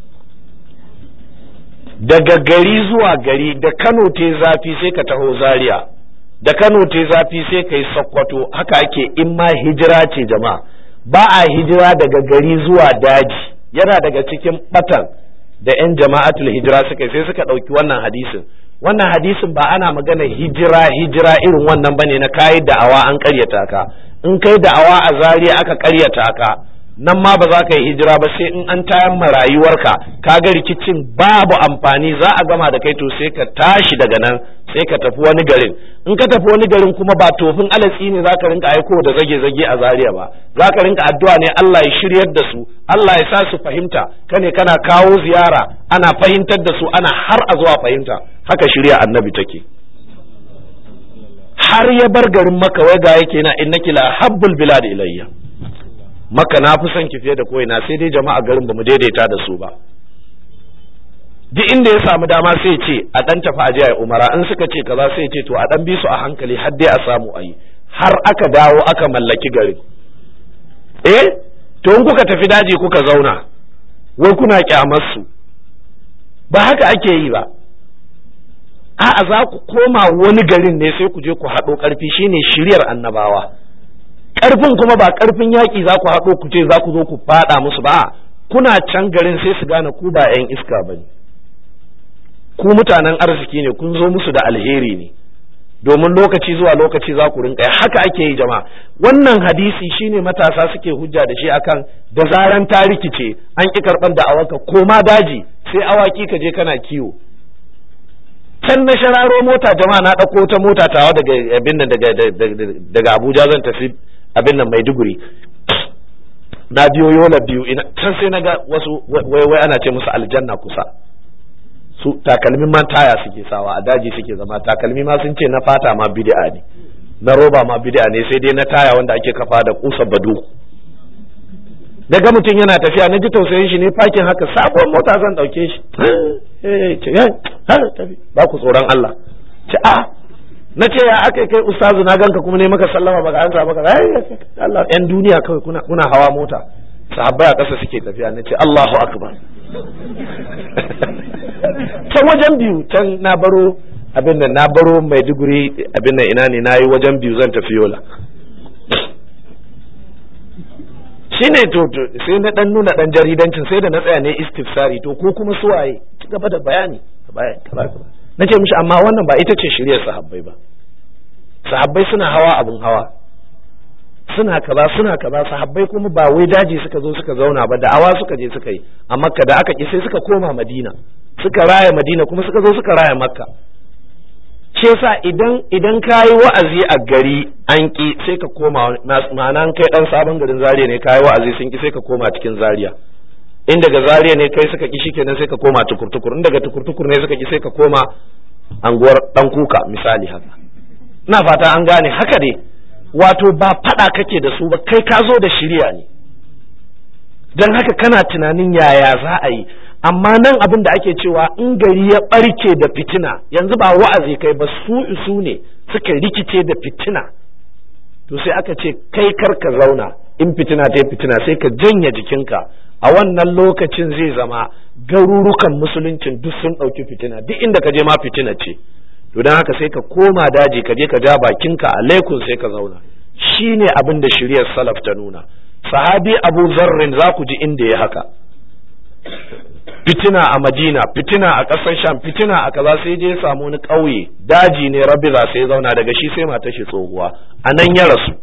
Daga gari zuwa gari, da Kano te zafi sai ka taho Zaria, da Kano te zafi sai ka yi Sokoto. Haka ake in ma hijira ce jama'a. Ba a hijira daga gari zuwa daji, yana daga cikin batan da 'yan jama'atul hijira suka sai suka ɗauki wannan hadisin ba ana magana hijira irin wannan bane na kayi da'awa an ƙaryata ka, in kai da'awa a Zaria aka ƙaryata ka, nan ma ba za ka yi hijira ba sai in an tayar ma rayuwarka ka ga rikicin babu amfani za a gama da kai, to sai ka tashi daga nan sai ka tafi wani garin. In ka tafi wani garin kuma ba tofin alatsi ne za ka rinka aiko da zage-zage a Zaria ba, za ka rinka addu'a ne Allah ya shiryar da su, Allah ya sa su fahimta, kane kana kawo ziyara ana fahimtar da su, ana har a zuwa fahimta. Haka shirya annabi take. Har ya bar garin Makka wai ga yake na innaki la habbul bilad ilayya, Makka na fi son ki fiye da ko'ina, sai dai jama'a garin ba mu daidaita da su ba. Duk inda ya samu dama sai ce a dan tafi aje ai umara, in suka ce kaza sai ce to a dan bi su a hankali har dai a samu ayi, har aka dawo aka mallaki garin. To in kuka tafi daji kuka zauna wai kuna kyamar su, ba haka ake yi ba. A'a, za ku koma wani garin ne sai ku je ku haɗo ƙarfi, shine shiryar annabawa. Ƙarfin kuma ba ƙarfin yaƙi za ku haɗo ku ce za ku zo ku faɗa musu ba, kuna can garin sai su gane ku ba 'yan iska ba ne, ku mutanen arziki ne, kun zo musu da alheri ne, domin lokaci zuwa lokaci za ku rinka. Haka ake yi jama'a. Wannan hadisi shine matasa suke hujja da shi akan da zaran ta rikice an ƙi karɓar da awanka, koma daji sai awaki ka je kana kiwo. Can na shararo mota jama'a, na ɗauko wata mota tawa daga abin nan daga Abuja zan tafi abin nan Maiduguri, na biyo Yola biyu, ina can sai naga wasu wai ana ce musu aljanna kusa, su takalmin man taya suke sawa, a daji suke zama, takalmi ma sun ce na fata ma bid'a ne, na roba ma bid'a ne, sai dai na taya wanda ake kafa da kusa bado. Daga mutum yana tafiya na ji tausayin shi ne, fakin haka sabon mota zan ɗauke shi, ba ku tsoron Allah. Ce na ce ya aka kai ustazu na ganka kuma ne maka sallama baka ansa baka, Allah, yan duniya kawai kuna hawa mota, sahabbai a ƙasa suke tafiya. Na ce Allahu akbar. Can wajen biyu, can na baro abin nan, na baro Maiduguri abin nan, ina ne, na yi wajen biyu zan tafi Yola. Shine to sai na dan nuna dan jaridancin, sai da na tsaya ne istifsari, to ko kuma suwaye ci gaba da bayani na ce mishi amma wannan ba ita ce shiryar sahabbai ba. Sahabbai suna hawa abun hawa, suna kaza, sahabbai kuma ba wai daji suka zo suka zauna ba, da'awa suka je suka yi a Makka, da aka ki sai suka koma Madina, suka raya Madina kuma suka zo suka raya Makka. Ce sa idan ka yi wa'azi a gari an ki sai ka koma, ma'ana kai dan sabon garin Zaria ne, ka yi wa'azi sun ki sai ka koma cikin Zaria. In daga Zaria ne kai suka ki shikenan sai ka koma Tukur-Tukur, in daga Tukur-Tukur ne suka ki sai ka koma anguwar Dan Kuka misali haka. Ina fata an gane haka dai. Wato ba fada kake da su ba, kai ka zo da shiriya ne, dan haka kana tunanin yaya za a yi. Amma nan abin da ake cewa in gari ya barke da fitina, yanzu ba wa'azi kai ba, su ne suka rikice da fitina, to sai aka ce kai kar ka zauna, in fitina ta yi fitina sai ka janye jikinka. A wannan lokacin zai zama garurukan musuluncin duk sun ɗauki fitina, duk inda ka je ma fitina ce, to don haka sai ka koma daji ka je ka ja bakinka alaikun sai ka zauna. Shine abin da shiriyar salaf ta nuna. Sahabi Abu Zarrin za ku ji inda ya haka, fitina a Madina, fitina a ƙasar Sham, fitina a kaza, sai je ya samu wani ƙauye daji ne Rabiza, sai zauna, daga shi sai matar shi tsohuwa, a nan ya rasu.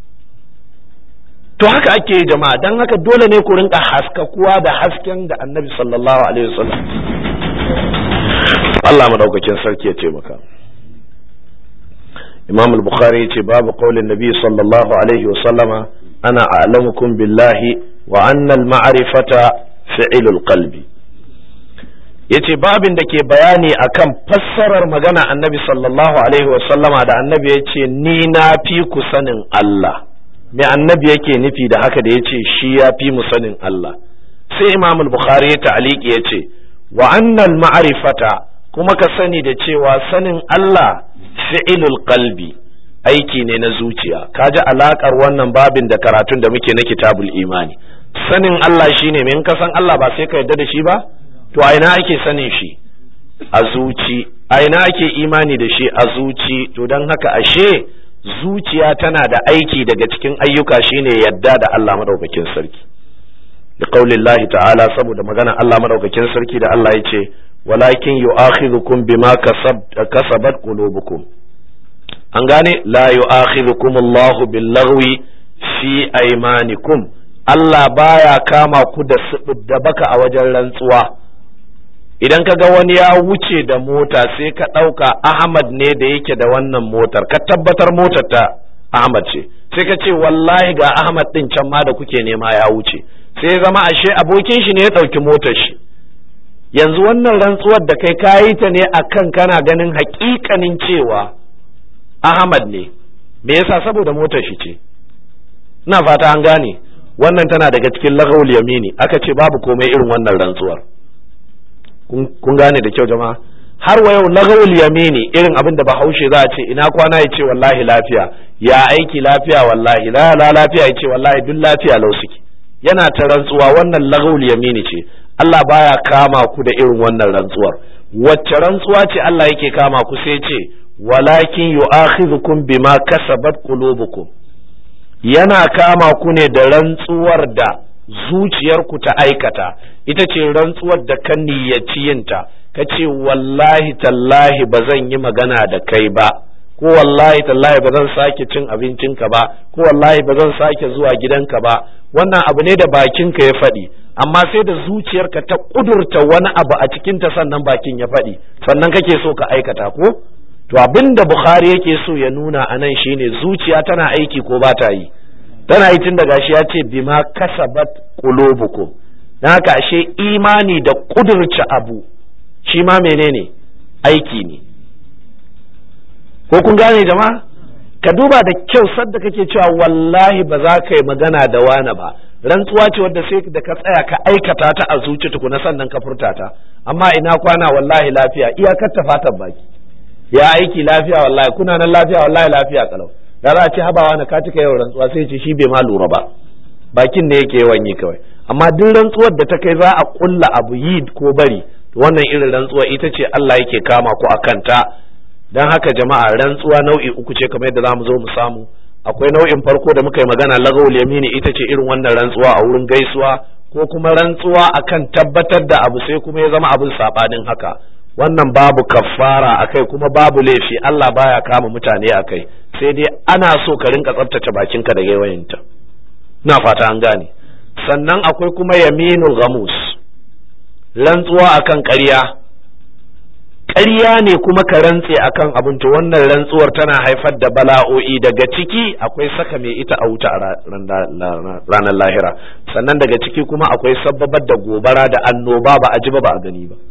To haka ake yi jama'a, dan haka dole ne ku rinka haskakuwa da hasken da Annabi sallallahu alaihi wasallam. Allah madaukakin sarki ya taimaka. Imam al-Bukhari yace babu qaulin Nabi sallallahu alaihi wasallama ana a'lamukum billahi wa anna al-ma'rifata fi'lul qalbi. Yace babin da ke bayani akan fassarar magana Annabi sallallahu alaihi wasallama da Annabi yace ni na fi ku sanin Allah. Me Annabi yake nufi da haka da yace shi ya fi mu sanin Allah? Sai Imam al-Bukhari ya ta'liqi yace wa annal ma'rifata, kuma ka sani da cewa sanin Allah fi'ilul qalbi, aiki ne na zuciya. Kaji alakar wannan babin da karatun da muke na kitabul imani. sanin Allah shine me, in ka san Allah ba sai ka yarda da shi ba? To a ina ake sanin shi? A zuci. A ina ake imani da shi? A zuci. To don haka ashe zuciya tana da aiki daga cikin ayyuka shine yadda da Allah madaukakin sarki. Da qaulillahi ta'ala, saboda magana Allah madaukakin sarki da Allah ya ce walakin yu'akhidhukum bima kasabat qulubukum. An gane, la yu'akhidhukum Allahu bil-laghwi fi aymanikum. Allah baya kama ku da da baka a wajen rantsuwa. Idan ka ga wani ya wuce da mota sai ka ɗauka Ahmad ne da yake da wannan motar, ka tabbatar motar ta Ahmad ce, sai ka ce wallahi ga Ahmad ɗin can ma da kuke nema ya wuce, sai zama ashe abokin shi ne ya ɗauki motar shi. Yanzu wannan rantsuwar da kai kayi ta ne akan kana ganin haƙiƙanin cewa Ahmad ne, me yasa? Saboda motar shi ce. Ina fata an gane, wannan tana daga cikin laghawul yamini, aka ce babu komai irin wannan rantsuwar. Kun gane da kyau jama'a? Har wa yau laghawul yamini irin abin da Bahaushe za a ce ina kwana ya ce wallahi lafiya, ya aiki lafiya wallahi, la lafiya ya ce wallahi duk lafiya lau suke. Yana ta rantsuwa, wannan laghawul yamini ce. Allah baya kama ku da irin wannan rantsuwar. Wacce rantsuwa ce Allah yake kama ku? Sai ce walakin yu'akhidhukum bima kasabat qulubukum. Yana kama ku ne da rantsuwar da zuciyarku ta aikata, ita ce rantsuwar da kan niyyaci yinta, ka ce wallahi tallahi ba zan yi magana da kai ba, ko wallahi tallahi ba zan sake cin abincinka ba, ko wallahi ba zan sake zuwa gidanka ba. Wannan abu ne da bakinka ya faɗi, amma sai da zuciyarka ta ƙudurta wani abu a cikinta sannan bakin ya faɗi, sannan kake so ka aikata ko? To abin da Bukhari yake so ya nuna a nan shine zuciya tana aiki ko ba ta yi? Tana yi, tun da gashi ya ce bima kasabat qulubukum. Dan haka ashe imani da kudurci abu shi ma menene? Aiki ne. Ko kun gane jama'a? Ka duba da kyau sadda kake cewa wallahi ba za ka yi magana da wani ba, rantsuwa ce wadda sai da ka tsaya ka aikata ta a zuci tukuna sannan ka furta ta. Amma ina kwana wallahi lafiya, iyakar ta fatan baki. Ya aiki lafiya wallahi, kuna nan lafiya wallahi lafiya kalau. Da za a ce habawa na ka cika yau rantsuwa, sai ce shi bai ma lura ba, bakin ne yake yawan yi kawai. Amma duk rantsuwar da ta kai za a kulla abu yi ko bari, to wannan irin rantsuwa ita ce Allah yake kama ku akan ta. Dan haka jama'a, rantsuwa nau'i uku ce kamar yadda zamu zo mu samu. Akwai nau'in farko da muka yi magana lagawul yamini, ita ce irin wannan rantsuwa a wurin gaisuwa, ko kuma rantsuwa akan tabbatar da abu sai kuma ya zama abin sabanin haka. Wannan babu kaffara akai kuma babu laifi, Allah baya kama mutane akai, sai dai ana so ka rinka tsaftace bakinka da yawayinta. Ina fata an gane. Sannan akwai kuma yaminul ghamus, rantsuwa akan ƙarya. Ƙarya ne kuma ka rantse akan abin, to wannan rantsuwar tana haifar da bala'o'i, daga ciki akwai saka mai ita a wuta a ranar lahira, sannan daga ciki kuma akwai sababar da gobara da annoba ba a ji ba a gani ba.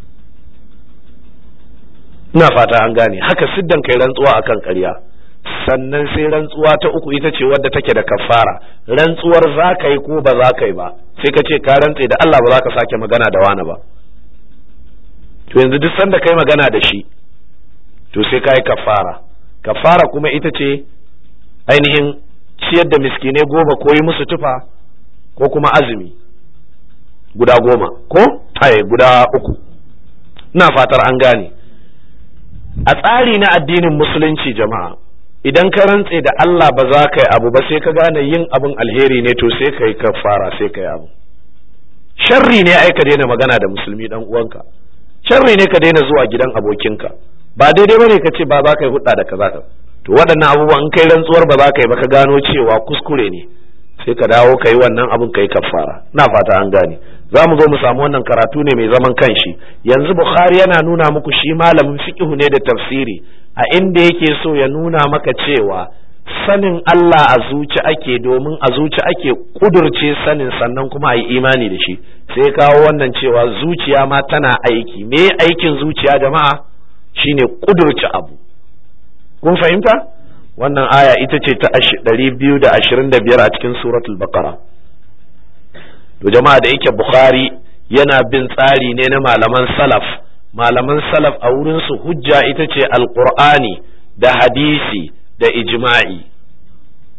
Ina fata an gane. Haka siddan kai rantsuwa akan ƙarya. Sannan sai rantsuwa ta uku ita ce wadda take da kafara, rantsuwar za ka yi ko ba za ka yi ba, sai ka ce ka rantse da Allah ba za ka sake magana da wani ba. To yanzu duk sanda kai magana da shi, to sai ka yi kafara. Kafara kuma ita ce ainihin ciyar da miskinai 10 ko yi musu tufa, ko kuma azumi guda 10 ko guda 3. Ina fatar an gane. A tsari na addinin musulunci jama'a, idan ka rantse da Allah ba za ka yi abu ba, sai ka gane yin abin alheri ne, to sai ka yi kafara, sai ka yi abu. Sharri ne ai ka daina magana da musulmi dan uwanka, sharri ne ka daina zuwa gidan abokinka, ba daidai bane ka ce ba za ka yi hudda da kaza ka. To waɗannan abubuwan in kai rantsuwar ba za ka yi ba, ka gano cewa kuskure ne, sai ka dawo ka yi wannan abin ka yi kafara. Ina fata an gane. Za mu zo mu samu wannan karatu ne mai zaman kanshi. Yanzu Bukhari yana nuna muku shi malamin fiqhu ne da tafsiri, a inda yake so ya nuna maka cewa sanin Allah a zuci ake, domin a zuci ake kudurce sanin, sannan kuma a yi imani da shi. Sai kawo wannan cewa zuciya ma tana aiki. Me aikin zuciya jama'a? Shine kudurce abu. Kun fahimta? Wannan aya ita ce ta 225 a cikin suratul Baqara. To jama'a, da yake Bukhari yana bin tsari ne na malaman salaf a wurin su hujja ita ce alqur'ani da hadisi da ijma'i.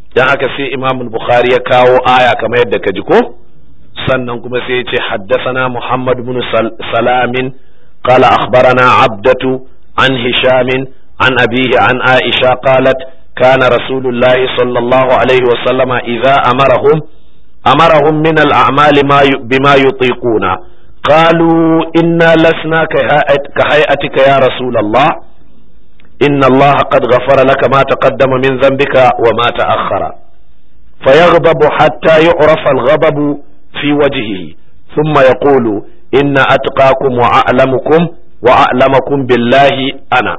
dan haka sai Imam Bukhari ya kawo aya kamar yadda ka ji ko sannan kuma sai ya ce haddathana Muhammad ibn Salamin qala akhbarana Abdatu an Hisham an abihi an Aisha qalat kana Rasulullahi sallallahu alaihi wa sallama idza amarahum min al-a'mali bima yutiquna qalu inna lasna ka hay'atika ya Rasulullah إن الله قد غفر لك ما تقدم من ذنبك وما تأخر فيغضب حتى يعرف الغضب في وجهه ثم يقول إن أتقاكم وأعلمكم بالله أنا.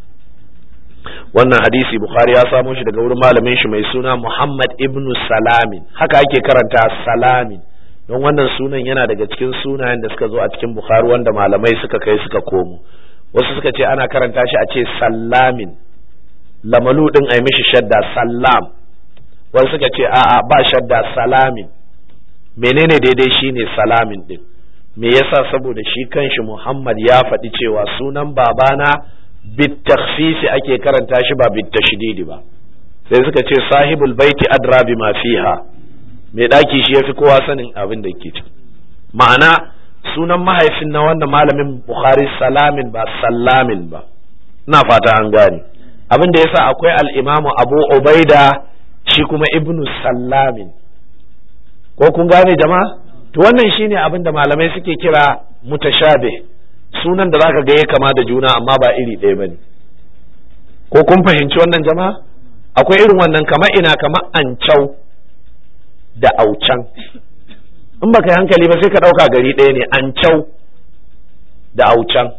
wannan hadisi Bukhari ya samo shi daga wurin malamin shi mai suna Muhammad ibn Salamin, haka ake karanta Salamin don wannan sunan yana daga cikin sunayen da suka zo a cikin Bukhari wanda malamai suka kai suka komo. Wasu suka ce ana karanta shi a ce Sallamin, lamalu din ai mishi shadda Sallam, wasu suka ce a'a ba shadda Salamin. Menene daidai shine Salamin din? Me yasa? Saboda shi kanshi Muhammad ya faɗi cewa sunan babana bitakhfisi ake karanta shi ba bitashdidi ba. Sai suka ce sahibul baiti adra bima fiha, mai daki shi yafi kowa sanin abin da yake ciki. Ma'ana sunan mahaifin na wannan malamin Bukhari Salamin ba Sallamin ba. Ina fata an gane. Abin da yasa akwai al-Imamu Abu Ubaida shi kuma Ibnu Sallamin. Ko kun gane jama'a? To wannan shine abin da malamai suke kira mutashabih. Sunan da zaka ga ya kama da juna amma ba iri ɗaya bane. Ko kun fahimci wannan jama'a? Akwai irin wannan kamar Ancau da Aucan. In baka yi hankali ba sai ka ɗauka gari ɗaya ne, Ancau da Aucan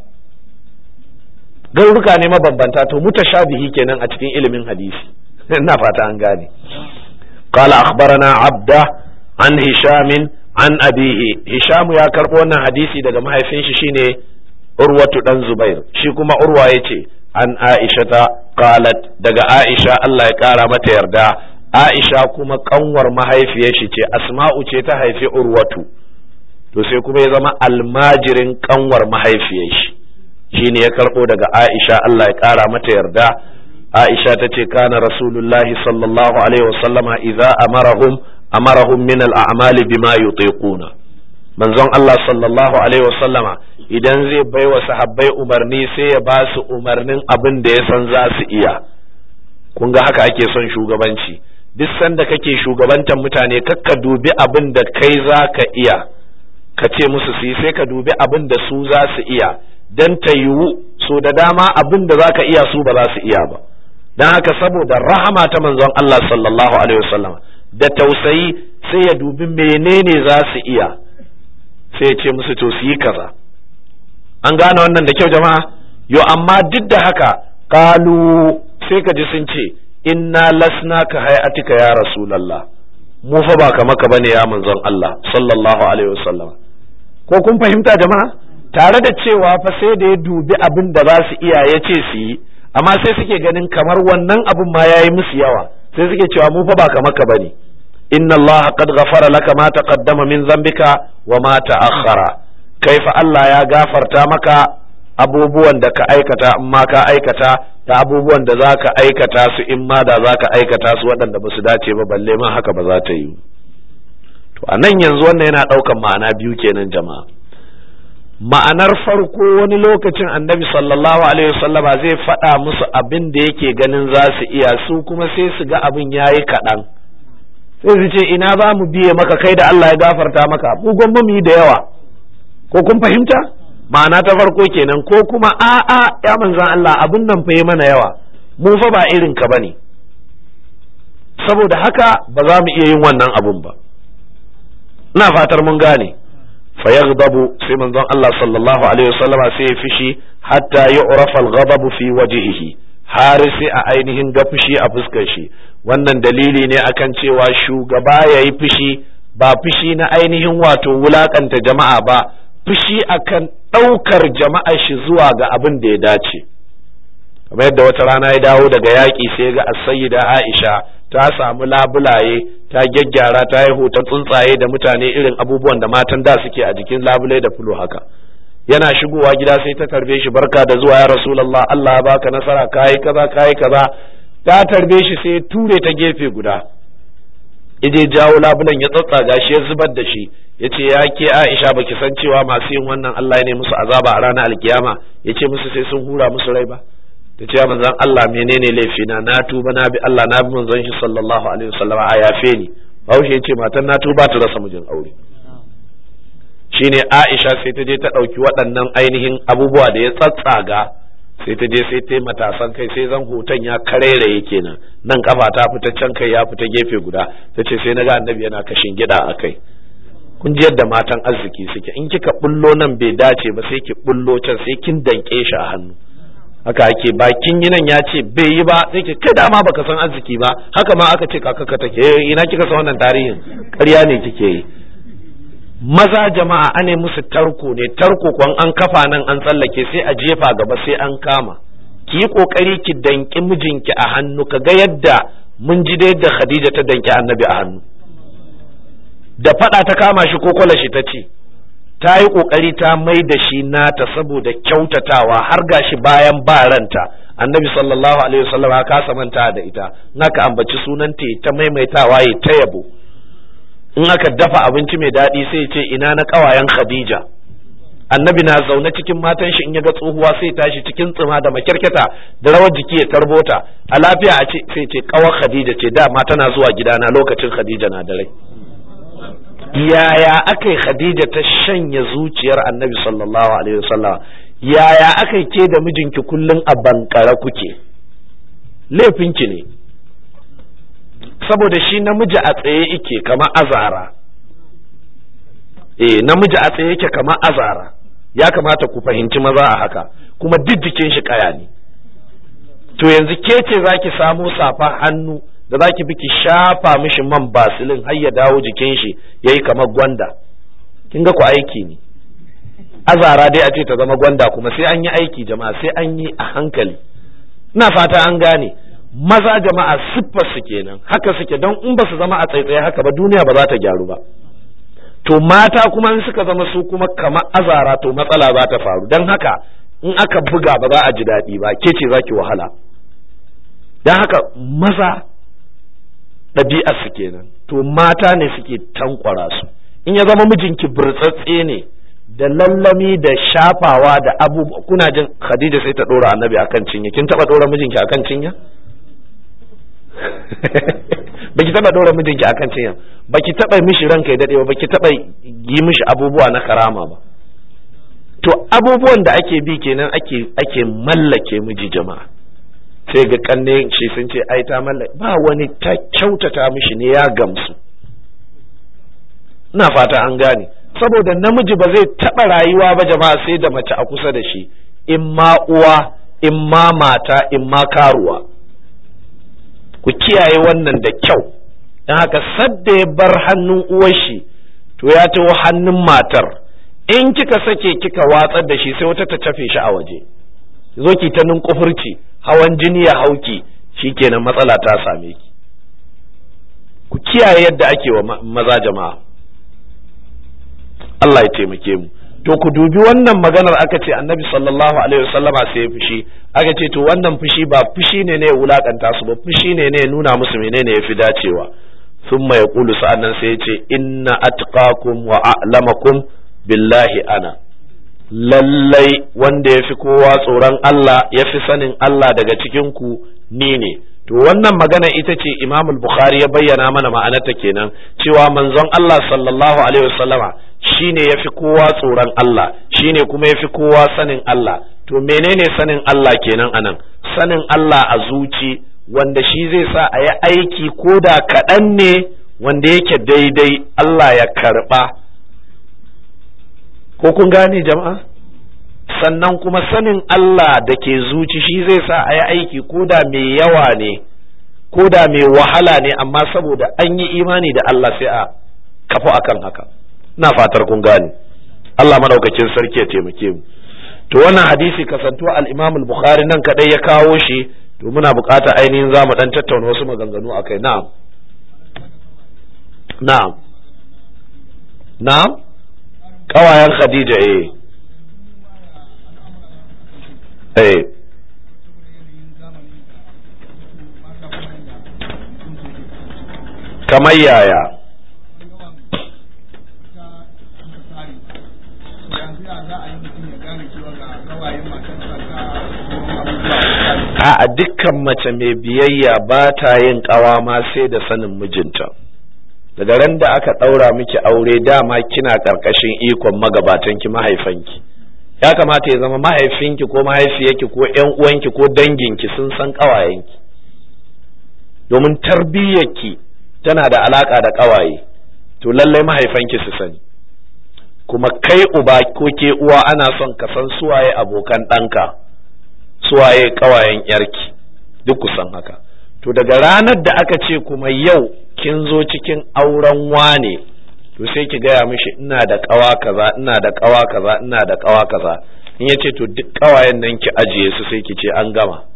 garuruka ne mabambanta, to mutashabihi kenan a cikin ilimin hadisi. Ina fata an gane. Qala akhbarana Abda an Hisham an abihi. Hisham ya karɓo wannan hadisi daga mahaifin shi shine Urwatu dan Zubair, shi kuma Urwa yace an Aisha ta qalat, daga Aisha Allah ya kara mata yarda. Aisha kuma kanwar mahaifiyar shi ce, Asma'u ce ta haifi Urwatu, to sai kuma ya zama almajirin kanwar mahaifiyar shi, shine ya karbo daga Aisha Allah ya kara mata yarda. Aisha ta ce kana Rasulullahi sallallahu alaihi wasallama idza amarahum min al-a'mali bima yutiquna. Manzon Allah sallallahu alaihi wasallama idan zai baiwa sahabbai umarni sai ya ba su umarnin abin da ya san za su iya. Kun ga haka ake son shugabanci. Duk sanda kake shugabantar mutane kakka dubi abin da kai za ka iya ka ce musu su yi, sai ka dubi abin da su za su iya, don ta yiwu so da dama abin da za ka iya su ba za su iya ba. Don haka saboda rahama ta manzon Allah sallallahu alaihi wasallam da tausayi sai ya dubi menene za su iya sai ya ce musu to su yi kaza. An gane wannan da kyau jama'a? Yo amma duk da haka kalu sai ka ji sun ce inna lasna ka hay'atika ya Rasulullah, mu fa ba kamar ka bane ya manzon Allah sallallahu alaihi wasallam. Ko kun fahimta jama'a? Tare da cewa fa sai da ya dubi abin da za su iya ya ce su yi, amma sai suke ganin kamar wannan abin ma yayi musu yawa, sai suke cewa mu fa ba kamar ka bane. Inna Allah qad ghafara laka ma taqaddama min dhanbika wa ma ta'akhkhara. Kaifa Allah ya gafarta maka abubuwan da ka aikata in ma ka aikata, da abubuwan da za ka aikata su in ma da za ka aikata su waɗanda ba su dace ba, balle ma haka ba za ta yi. To a nan yanzu wannan yana ɗaukan ma'ana biyu kenan jama'a. Ma'anar farko, wani lokacin annabi sallallahu alaihi wasallama zai faɗa musu abin da yake ganin za su iya, su kuma sai su ga abin yayi kaɗan, sai su ce ina za mu biye maka kai da Allah ya gafarta maka, mu gwamma mu yi da yawa. Ko kun fahimta? Ma'ana ta farko kenan. Ko kuma a'a ya manzan Allah abin nan fa yi mana yawa, mu fa ba irin ka bane, saboda haka ba za mu iya yin wannan abun ba. Ina fatar mun gane. Fa yaghdabu, sai manzon Allah sallallahu alaihi wasallam sai ya fishi hatta yu'rafa al-ghadabu fi wajhihi, har sai a ainihin ga fushi a fuskar shi. Wannan dalili ne akan cewa shugaba yayi fushi, ba fushi na ainihin wato wulakanta jama'a ba, fushi akan ɗaukar jama'ar shi zuwa ga abin da ya dace. Kamar yadda wata rana ya dawo daga yaƙi sai ga as-sayyida Aisha ta samu labulaye, ta gyaggyara, ta yi hoton tsuntsaye da mutane irin abubuwan da matan da suke a jikin labulai da fulo haka. Yana shigowa gida sai ta tarbe shi, barka da zuwa ya Rasulullah, Allah ya baka nasara, kayi kaza kayi kaza. Ta tarbe shi sai ture ta gefe guda, ije jawo labulan ya tsatsaga shi ya zubar da shi yace ya ke Aisha baki san cewa masu yin wannan Allah ya ne musu azaba a ranar alkiyama yace musu sai sun hura musu rai ba ta ce manzon Allah menene laifina na tuba na bi Allah na bi manzon shi sallallahu alaihi wasallam a yafe ni Bahaushe yace matan na tuba ta rasa mijin aure shine Aisha sai ta je ta dauki waɗannan ainihin abubuwa da ya tsatsaga sai ta je sai ta matasan kai sai zan hoton ya kareraye kenan nan kafa ta fita can kai ya fita gefe guda tace sai naga annabi yana kashin gida akai kun ji yadda matan arziki suke in kika bullo nan bai dace ba sai ki bullo can sai kin danke shi a hannu haka ake bakin yi nan ya ce bai yi ba sai ki kai dama baka san arziki ba haka ma aka ce kakaka take ina kika san wannan tarihin ƙarya ne kike yi maza jama'a ane musu tarko ne tarko kwan an kafa nan an tsallake sai a jefa gaba sai an kama ki yi kokari ki danki mijinki a hannu ka ga yadda mun ji da yadda Khadija ta danki annabi a hannu da fada ta kama shi ko kwala shi ta ce ta yi kokari ta mai da shi nata saboda kyautatawa har gashi bayan baranta annabi sallallahu alaihi wasallam ya kasa manta da ita naka ambaci sunanta ta maimaitawa ya ta yabo in aka dafa abinci mai daɗi sai ya ce ina na ƙawayen Khadija annabi na zaune cikin matan shi in ya ga tsohuwa sai tashi cikin tsima da makyarketa da rawar jiki ya tarbota a lafiya a ce sai ce ƙawar Khadija ce dama tana zuwa gidana lokacin Khadija na da rai yaya aka yi Khadija ta shanya zuciyar annabi sallallahu alaihi wasallam yaya aka yi ke da mijinki kullum a bankara kuke laifinki ne saboda shi namiji a tsaye yake kamar azara namiji a tsaye yake kamar azara ya kamata ku fahimci maza a haka kuma duk jikin shi kaya ne to yanzu ke ce zaki samo safa hannu da zaki bi ki shafa mishi man basilin har ya dawo jikin shi yayi kamar gwanda kin ga ku aiki ne azara dai a ce ta zama gwanda kuma sai an yi aiki jama'a sai an yi a hankali ina fata an gane maza jama'a siffar su kenan haka suke don in ba su zama a tsaitsaye haka ba duniya ba za ta gyaru ba to mata kuma in suka zama su kuma kamar azara to matsala za ta faru don haka in aka buga ba za a ji daɗi ba ke ce za ki wahala don haka maza ɗabi'ar su kenan to mata ne suke tankwara su in ya zama mijinki burtsatse ne da lallami da shafawa da abubuwa kuna jin Khadija sai ta ɗora annabi akan cinya kin taɓa ɗora mijinki akan cinya baki taba dora mijinki akan cinya baki taba mishi ranka ya dade ba baki taba yi mishi abubuwa na karama ba to abubuwan da ake bi kenan ake mallake miji jama'a sai ga kanne shi sun ce ai ta mallake ba wani ta kyautata mishi ne ya gamsu ina fata an gane saboda namiji ba zai taba rayuwa ba jama'a sai da mace a kusa da shi in ma uwa in ma mata in ma karuwa ku kiyaye wannan da kyau don haka sadda ya bar hannun uwar shi to ya taho hannun matar in kika sake kika watsar da shi sai wata ta tafe shi a waje zo ki ta kufurci hawan jini ya hauki shikenan matsala ta same ki ku kiyaye yadda ake wa maza jama'a Allah ya taimake mu to ku dubi wannan maganar aka ce annabi sallallahu alaihi wasallama sai ya fushi aka ce to wannan fushi ba fushi ne ya wulakanta su ba fushi ne ya nuna musu menene yafi dacewa thumma yaqulu sa'annan sai ya ce inna atqakum wa a'lamakum billahi ana lallai wanda yafi kowa tsoron Allah yafi sanin Allah daga cikin ku ni ne to wannan magana ita ce Imam al-Bukhari ya bayyana mana ma'anarta kenan cewa manzon Allah sallallahu alaihi wasallama shine yafi kowa tsoron Allah shine kuma yafi kowa sanin Allah to menene sanin Allah kenan anan sanin Allah a zuci wanda shi zai sa a yi aiki ko da kaɗan ne wanda yake daidai Allah ya karɓa ko kun gane jama'a sannan kuma sanin Allah da ke zuci shi zai sa a yi aiki ko da mai yawa ne ko da mai wahala ne amma saboda an yi imani da Allah sai a kafu akan haka ina fatar kun gane Allah madaukakin sarki ya taimake mu to wannan hadisi kasantuwa al-Imam al-Bukhari nan kadai ya kawo shi to muna bukata ainihin zamu dan tattauna wasu maganganu akai na'am kawayan Khadija kamar yaya? A dukkan mace mai biyayya ba ta yin ƙawa ma sai da sanin mijinta. Daga ran da aka ɗaura miki aure dama kina ƙarƙashin ikon magabatanki mahaifanki. Ya kamata ya zama mahaifinki ko mahaifiyarki ko ƴan uwanki ko danginki sun san ƙawayenki. Domin tarbiyyarki tana da alaƙa da ƙawaye, to lallai mahaifanki su sani. Kuma kai uba ko ke uwa ana son ka san suwaye abokan ɗanka, suwaye ƙawayen ƴarki, duk ku san haka. To daga ranar da aka ce kuma yau kin zo cikin auren wane, to sai ki gaya mishi ina da ƙawa kaza, ina da ƙawa kaza, ina da ƙawa kaza. In ya ce to duk ƙawayen nan ki ajiye su, sai ki ce an gama.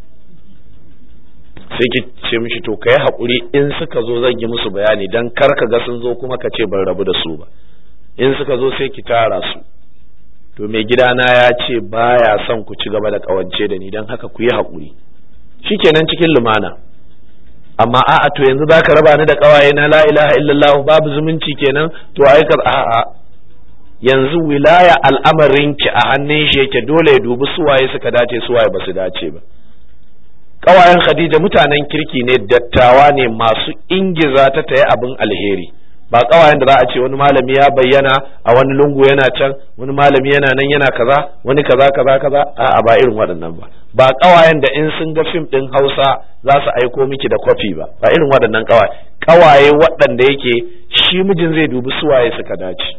Sai ki ce mishi to kai haƙuri, in suka zo zan yi musu bayani dan kar ka ga sun zo kuma ka ce ban rabu da su ba. In suka zo sai ki tara su. To mai gidana ya ce baya son ku ci gaba da ƙawance da ni, dan haka ku yi haƙuri. Shikenan cikin lumana. Amma a'a to yanzu zaka raba ni da ƙawaye na, la ilaha illallah, babu zumunci kenan, to ai ka a'a. Yanzu wilaya al'amarinki a hannun shi yake, dole ya dubi suwaye suka dace suwaye ba su dace ba. Ƙawayen Khadija mutanen kirki ne, dattawa ne masu ingiza ta tayi abin alheri. Ba ƙawayen da za a ce wani malami ya bayyana a wani lungu yana can, wani malami yana nan yana kaza, wani kaza kaza kaza, a'a ba irin waɗannan ba. Ba ƙawayen da in sun ga fim ɗin Hausa za su aiko miki da kwafi ba, ba irin waɗannan ƙawaye. Ƙawaye waɗanda yake shi mijin zai dubi suwaye suka dace.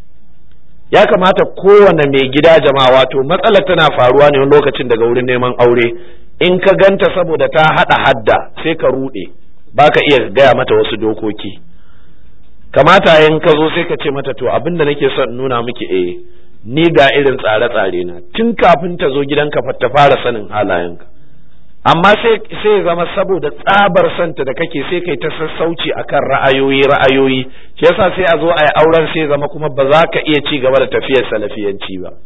Ya kamata kowane mai gida jama'a, wato matsalar tana faruwa ne wani lokacin daga wurin neman aure. In ka ganta saboda ta haɗa hadda sai ka ruɗe, ba ka iya gaya mata wasu dokoki. Kamata in ka zo sai ka ce mata to abinda nake son nuna miki ni ga irin tsare-tsare na, tun kafin ta zo gidanka ta fara sanin halayenka. Amma sai zama saboda tsabar santa da kake sai kai ta sassauci akan ra'ayoyi shi yasa sai a zo a yi auren sai zama kuma ba za ka iya ci gaba da tafiyar salafiyanci ba,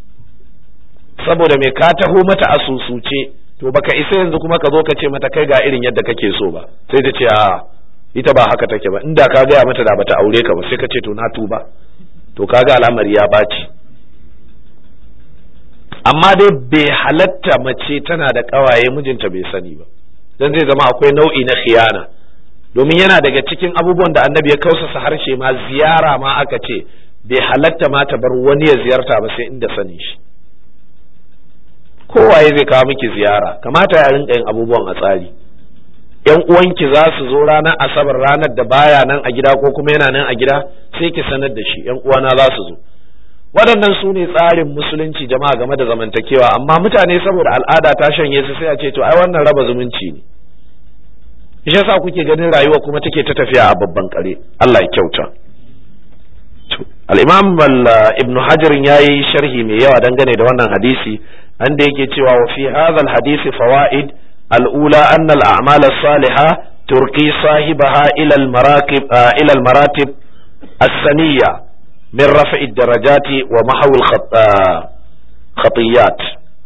saboda me ka taho mata a susuce, to baka isa yanzu kuma ka zo ka ce mata kai ga irin yadda kake so ba. Sai ta ce a ita ba haka take ba, inda ka gaya mata da bata aure ka ba. Sai ka ce to na tuba, to kaga al'amari ya baci. Amma dai bai halatta mace tana da ƙawaye mijinta bai sani ba, dan zai zama akwai nau'i na khiyana. Domin yana daga cikin abubuwan da annabi ya kausasa harshe ma, ziyara ma aka ce bai halatta ma ta bar wani ya ziyarta ba sai inda sanin shi. Kowaye zai kawo miki ziyara, kamata ya rinka yin abubuwan a tsari. Yan uwanki za su zo ranar asabar, ranar da baya nan a gida ko kuma yana nan a gida, sai ki sanar da shi yan uwana za su zo. Waɗannan su ne tsarin musulunci jama'a game da zamantakewa. Amma mutane saboda al'ada ta shanye su sai a ce to ai wannan raba zumunci ne. Shi yasa kuke ganin rayuwa kuma take ta tafiya a babban kare. Allah ya kyauta. Al-Imam Ibn Hajar yayi sharhi mai yawa dangane da wannan hadisi, anda yake cewa wa fi hadha al-hadisi fawaid al-ula anna al-a'mal as-salihah turqi sahibaha ila al-maratib as-saniyya min raf'i ad-darajati wa mahwi al-khatiyat.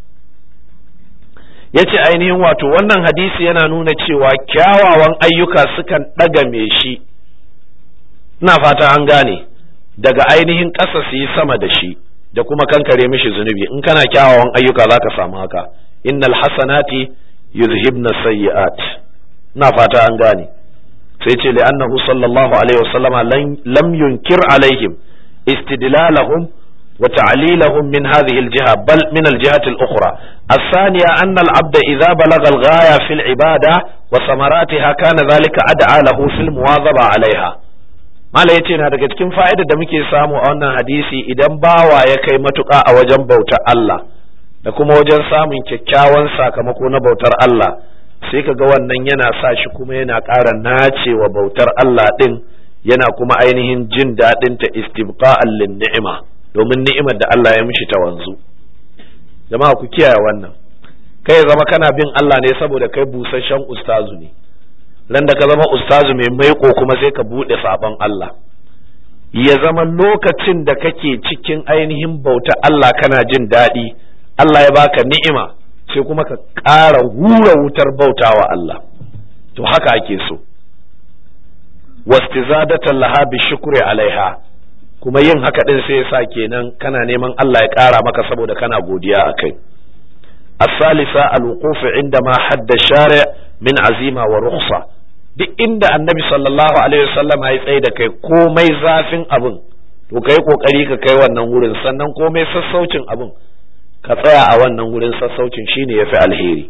Yace ainihin wato wannan hadisi yana nuna cewa kyawawan ayyuka sukan daga me shi, ina fata an gane, daga ainihin ƙasa su yi sama da shi da kuma kankare mishi zunubi. In kana kyawawan ayyuka za ka samu haka. Innal hasanati yuzhibna sayyi'at, ina fata an gane. Sai ce li'annahu sallallahu alaihi wasallama lam yunkir alaihim istidlalahum wa ta'lilahum min hadhihi al-jiha bal min al-jihati al-ukhra. الثانية أن العبد إذا بلغ الغاية في العبادة وثمراتها كان ذلك أدعى له في المواظبة عليها. Mala ya ce na daga cikin fa'idar da muke samu a wannan hadisi, idan bawa ya kai matuƙa a wajen bautar Allah da kuma wajen samun kyakkyawan sakamako na bautar Allah, sai ka ga wannan yana sa shi kuma yana ƙara nacewa bautar Allah ɗin, yana kuma ainihin jin daɗin ta istibqa'an lin ni'ima, domin ni'imar da Allah ya mishi ta wanzu. Jama'a ku kiyaye wannan, kai ya zama kana bin Allah ne saboda kai busasshen ustazu ne. Ran da ka zama ustazu mai maiko kuma sai ka bude sabon Allah. Ya zama lokacin da kake cikin ainihin bauta Allah kana jin daɗi, Allah ya baka ni'ima, sai kuma ka ƙara hura wutar bautawa Allah. To haka ake so. wastizadatan laha bi shukri alaiha, kuma yin haka din sai yasa kenan kana neman Allah ya ƙara maka saboda kana godiya akai. الثالثة الوقوف عندما حد الشارع من عزيمة ورخصة. duk inda annabi sallallahu alaihi wasallam ya tsaye da kai komai zafin abin to kai kokari ka kai wannan wurin, sannan komai sassaucin abin ka tsaya a wannan wurin sassaucin shine yafi alheri.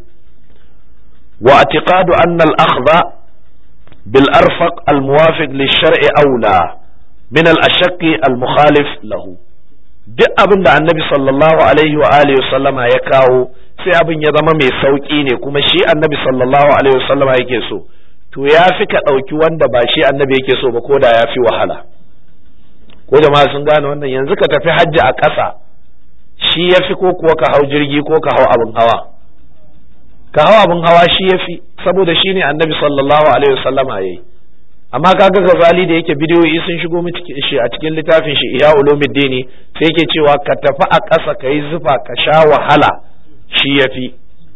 wa i'tiqadu anna al-akhdha bil arfaq al muwafiq lish-shar'i awla min al-ashaqqi al mukhalif lahu. duk abin da annabi sallallahu alaihi wa alihi wasallama ya kawo sai abin ya zama mai sauki ne kuma shi annabi sallallahu alaihi wasallama yake so, to ya fi ka ɗauki wanda ba shi annabi yake so ba, ko da ya fi wahala. Ko jama'a sun gane wannan? Yanzu ka tafi hajji a ƙasa shi ya fi, ko kuwa ka hau jirgi ko ka hau abin hawa? Ka hau abin hawa shi ya fi, saboda shi ne annabi sallallahu alaihi wasallama ya yi. Amma kaga Ghazali da yake bidiyoyi sun shigo shi a cikin littafin shi Ihya Ulumuddin, sai yake cewa ka tafi a ƙasa ka yi zufa ka sha wahala shi ya fi.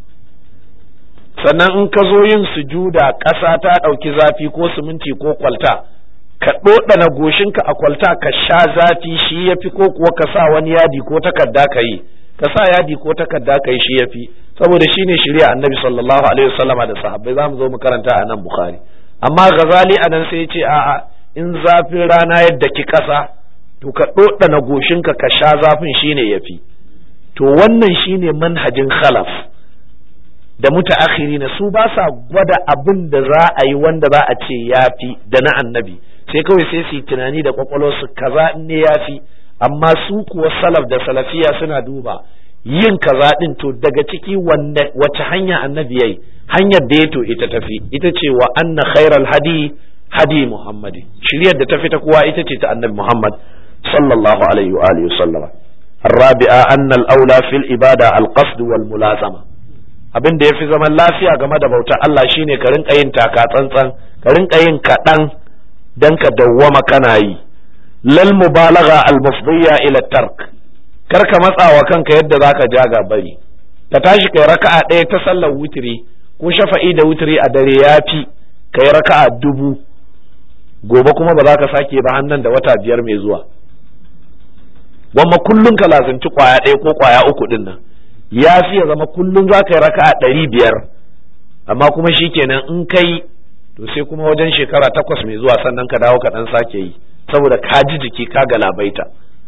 Sannan in ka zo yin sujuda ƙasa ta ɗauki zafi ko siminti ko kwalta, ka ɗoɗana goshinka a kwalta ka sha zafi shi ya fi, ko kuwa ka sa wani yadi ko takarda ka yi, ka sa yadi ko takarda ka yi shi ya fi, saboda shi ne shirya annabi sallallahu alaihi wasallama da sahabbai. za mu zo mu karanta a nan Bukhari. Amma Ghazali a nan sai ya ce a'a, in zafin rana yadda ki ƙasa to ka ɗoɗana goshinka ka sha zafin shi ne ya fi. To wannan shi ne manhajin khalaf da mutaakhirina, su ba sa gwada abin da za a yi wanda za a ce yafi da na annabi, sai kawai sai su yi tunani da kwakwalwarsu kaza ne yafi. Amma su kuwa salaf da salafiya suna duba yin kaza din, to daga ciki wace hanya annabi yayi, hanyar da ya to ita tafi, ita ce wa anna khairal hadi hadi muhammadi, shiryar da tafi ta kowa ita ce ta annabi Muhammad sallallahu alaihi wa alihi wasallama. الرابعة أن الأولى في الإبادة القصد والملازمة. abin da ya fi zaman lafiya game da bautar Allah shine ka rinka yin taka tsantsan, ka rinka yin kaɗan dan ka dawwama kana yi. lal mubalagha al mufdiya ila tark, kar ka matsa wa kanka yadda zaka jaga bari. ka tashi kai raka'a ɗaya ta sallar wutiri ko shafa'i da wutiri a dare yafi kai raka'a 1000, gobe kuma ba za ka sake ba hannan da wata 5 mai zuwa. wamma kullun ka lazimci kwaya ɗaya ko kwaya 3 din nan, ya fi ya zama kullum za ka yi raka'a 500, amma kuma shi kenan in kai to sai kuma wajen shekara 8 mai zuwa sannan ka dawo ka dan sake yi, saboda ka ji jiki ka galabaita.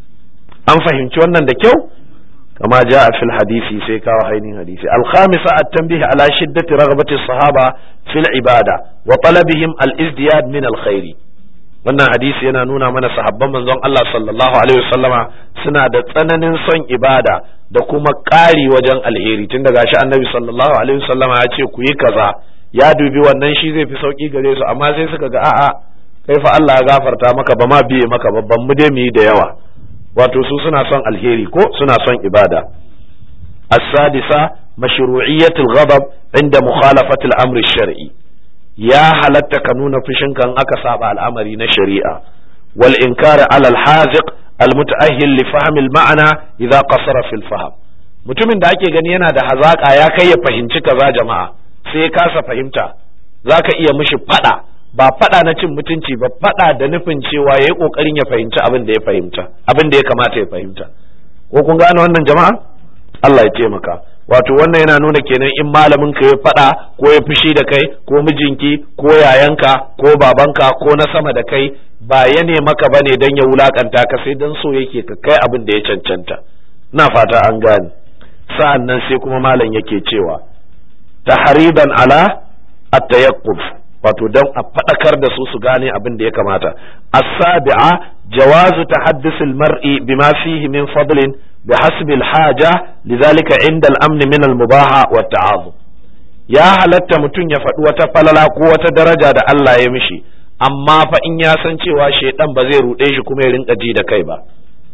an fahimci wannan da kyau? kama ja fil hadisi, sai kawo hainin hadisi. al-khamisa at-tanbih ala shiddati raghbati as-sahaba fil ibada wa talabihim al-izdiyad min al-khairi. wannan hadisi yana nuna mana sahabban manzon Allah sallallahu alaihi wasallama suna da tsananin son ibada da kuma ƙari wajen alheri, tun daga shi annabi sallallahu alaihi wasallama ya ce ku yi kaza, ya dubi wannan shi zai fi sauki gare su, amma sai suka ga a'a kai fa Allah ya gafarta maka, ba ma biye maka babban mu dai mu yi da yawa. wato su suna son alheri ko suna son ibada. as-sadisa mashru'iyyatul ghadab inda mukhalafati al-amri ash-shar'i, ya halatta ka nuna fushinka in aka saba al'amari na shari'a. wal inkar ala al-haziq al-muta'ahhil li fahm al-ma'na idha qasara fi al-fahm, mutumin da ake gani yana da hazaka ya kai ya fahimci kaza jama'a sai ya kasa fahimta, zaka iya mishi fada, ba fada na cin mutunci ba, fada da nufin cewa yayi kokarin ya fahimci abin da ya fahimta, abin da ya kamata ya fahimta. ko kun gane wannan jama'a? Allah ya taimaka. wato wannan yana nuna kenan in malamin ka ya faɗa ko ya fushi da kai ko mijinki ko yayanka ko babanka ko na sama da kai, ba ya ne maka bane dan ya wulakanta ka, sai dan so yake ka kai abin da ya cancanta. na fata an gane. sa'an nan sai kuma malam yake cewa tahriban ala at-tayaqquf, wato dan a faɗakar da su gane abin da ya kamata. as-sabi'a jawazu tahaddus al-mar'i bima fihi min fadlin بحسب الحاجة لذلك عند الأمن من المباحة والتعاظم. يا halatta mutum ya faɗi wata falala ko wata daraja da Allah ya mishi, amma fa in ya san cewa shaidan ba zai ruɗe shi kuma ya rinka ji da kai ba.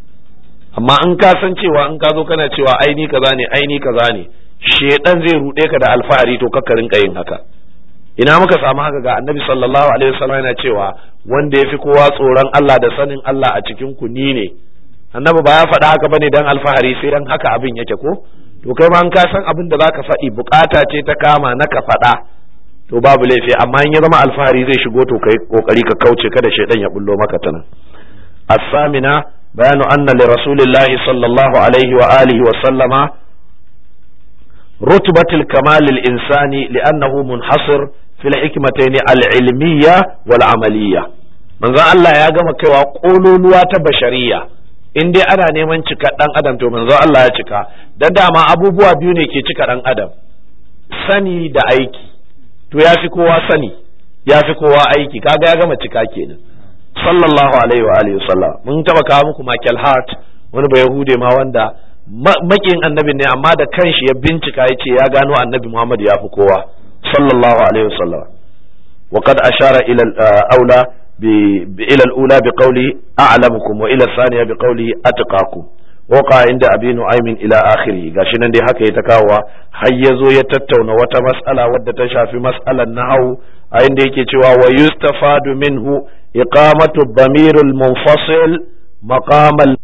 amma in ka san cewa in ka zo kana cewa aini kaza ne aini kaza ne, shaidan zai ruɗe ka da alfahari, to kakka rinka yin haka. ina muka samu haka? ga annabi sallallahu alaihi wasallam yana cewa wanda ya fi kowa tsoron Allah da sanin Allah a cikin ku ni ne. annabi ba ya faɗa haka bane dan alfahari, sai dan haka abin yake ko? to kai ma an ka san abin da zaka faɗi bukata ce ta kama na ka faɗa, to babu laifi, amma in ya zama alfahari zai shigo to kai kokari ka kauce kada shaydan ya bullo maka tana. as-samina bayanu anna li rasulillahi sallallahu alaihi wa alihi wa sallama rutbatul kamal al-insani li'annahu munhasir fil hikmatayn al-ilmiyya wal amaliyya. manzon Allah ya gama kaiwa kololuwa ta bashariya, in dai ana neman cika dan adam to manzon Allah ya cika. Dan dama abubuwa biyu ne ke cika dan adam, sani da aiki. To ya fi kowa sani, ya fi kowa aiki, kaga ya gama cika kenan. sallallahu alaihi wa alihi wasallam. Mun taba kawo muku Michael Hart, wani bayahude ma wanda makin annabi ne, amma da kanshi ya bincika ya ce ya gano annabi Muhammad ya fi kowa sallallahu alaihi wasallam. wa qad ashara ila al-aula ila al-ula bi qawli a'lamukum wa ila al-thaniya bi qawli atqakum. waka inda abi nu'aymin ila akhiri. Gashi nan dai haka ya ta kawowa har yazo ya tattauna wata mas'ala wadda ta shafi mas'alan nahwu, a inda yake cewa wa yustafadu minhu iqamatu dhamirul munfasil maqamal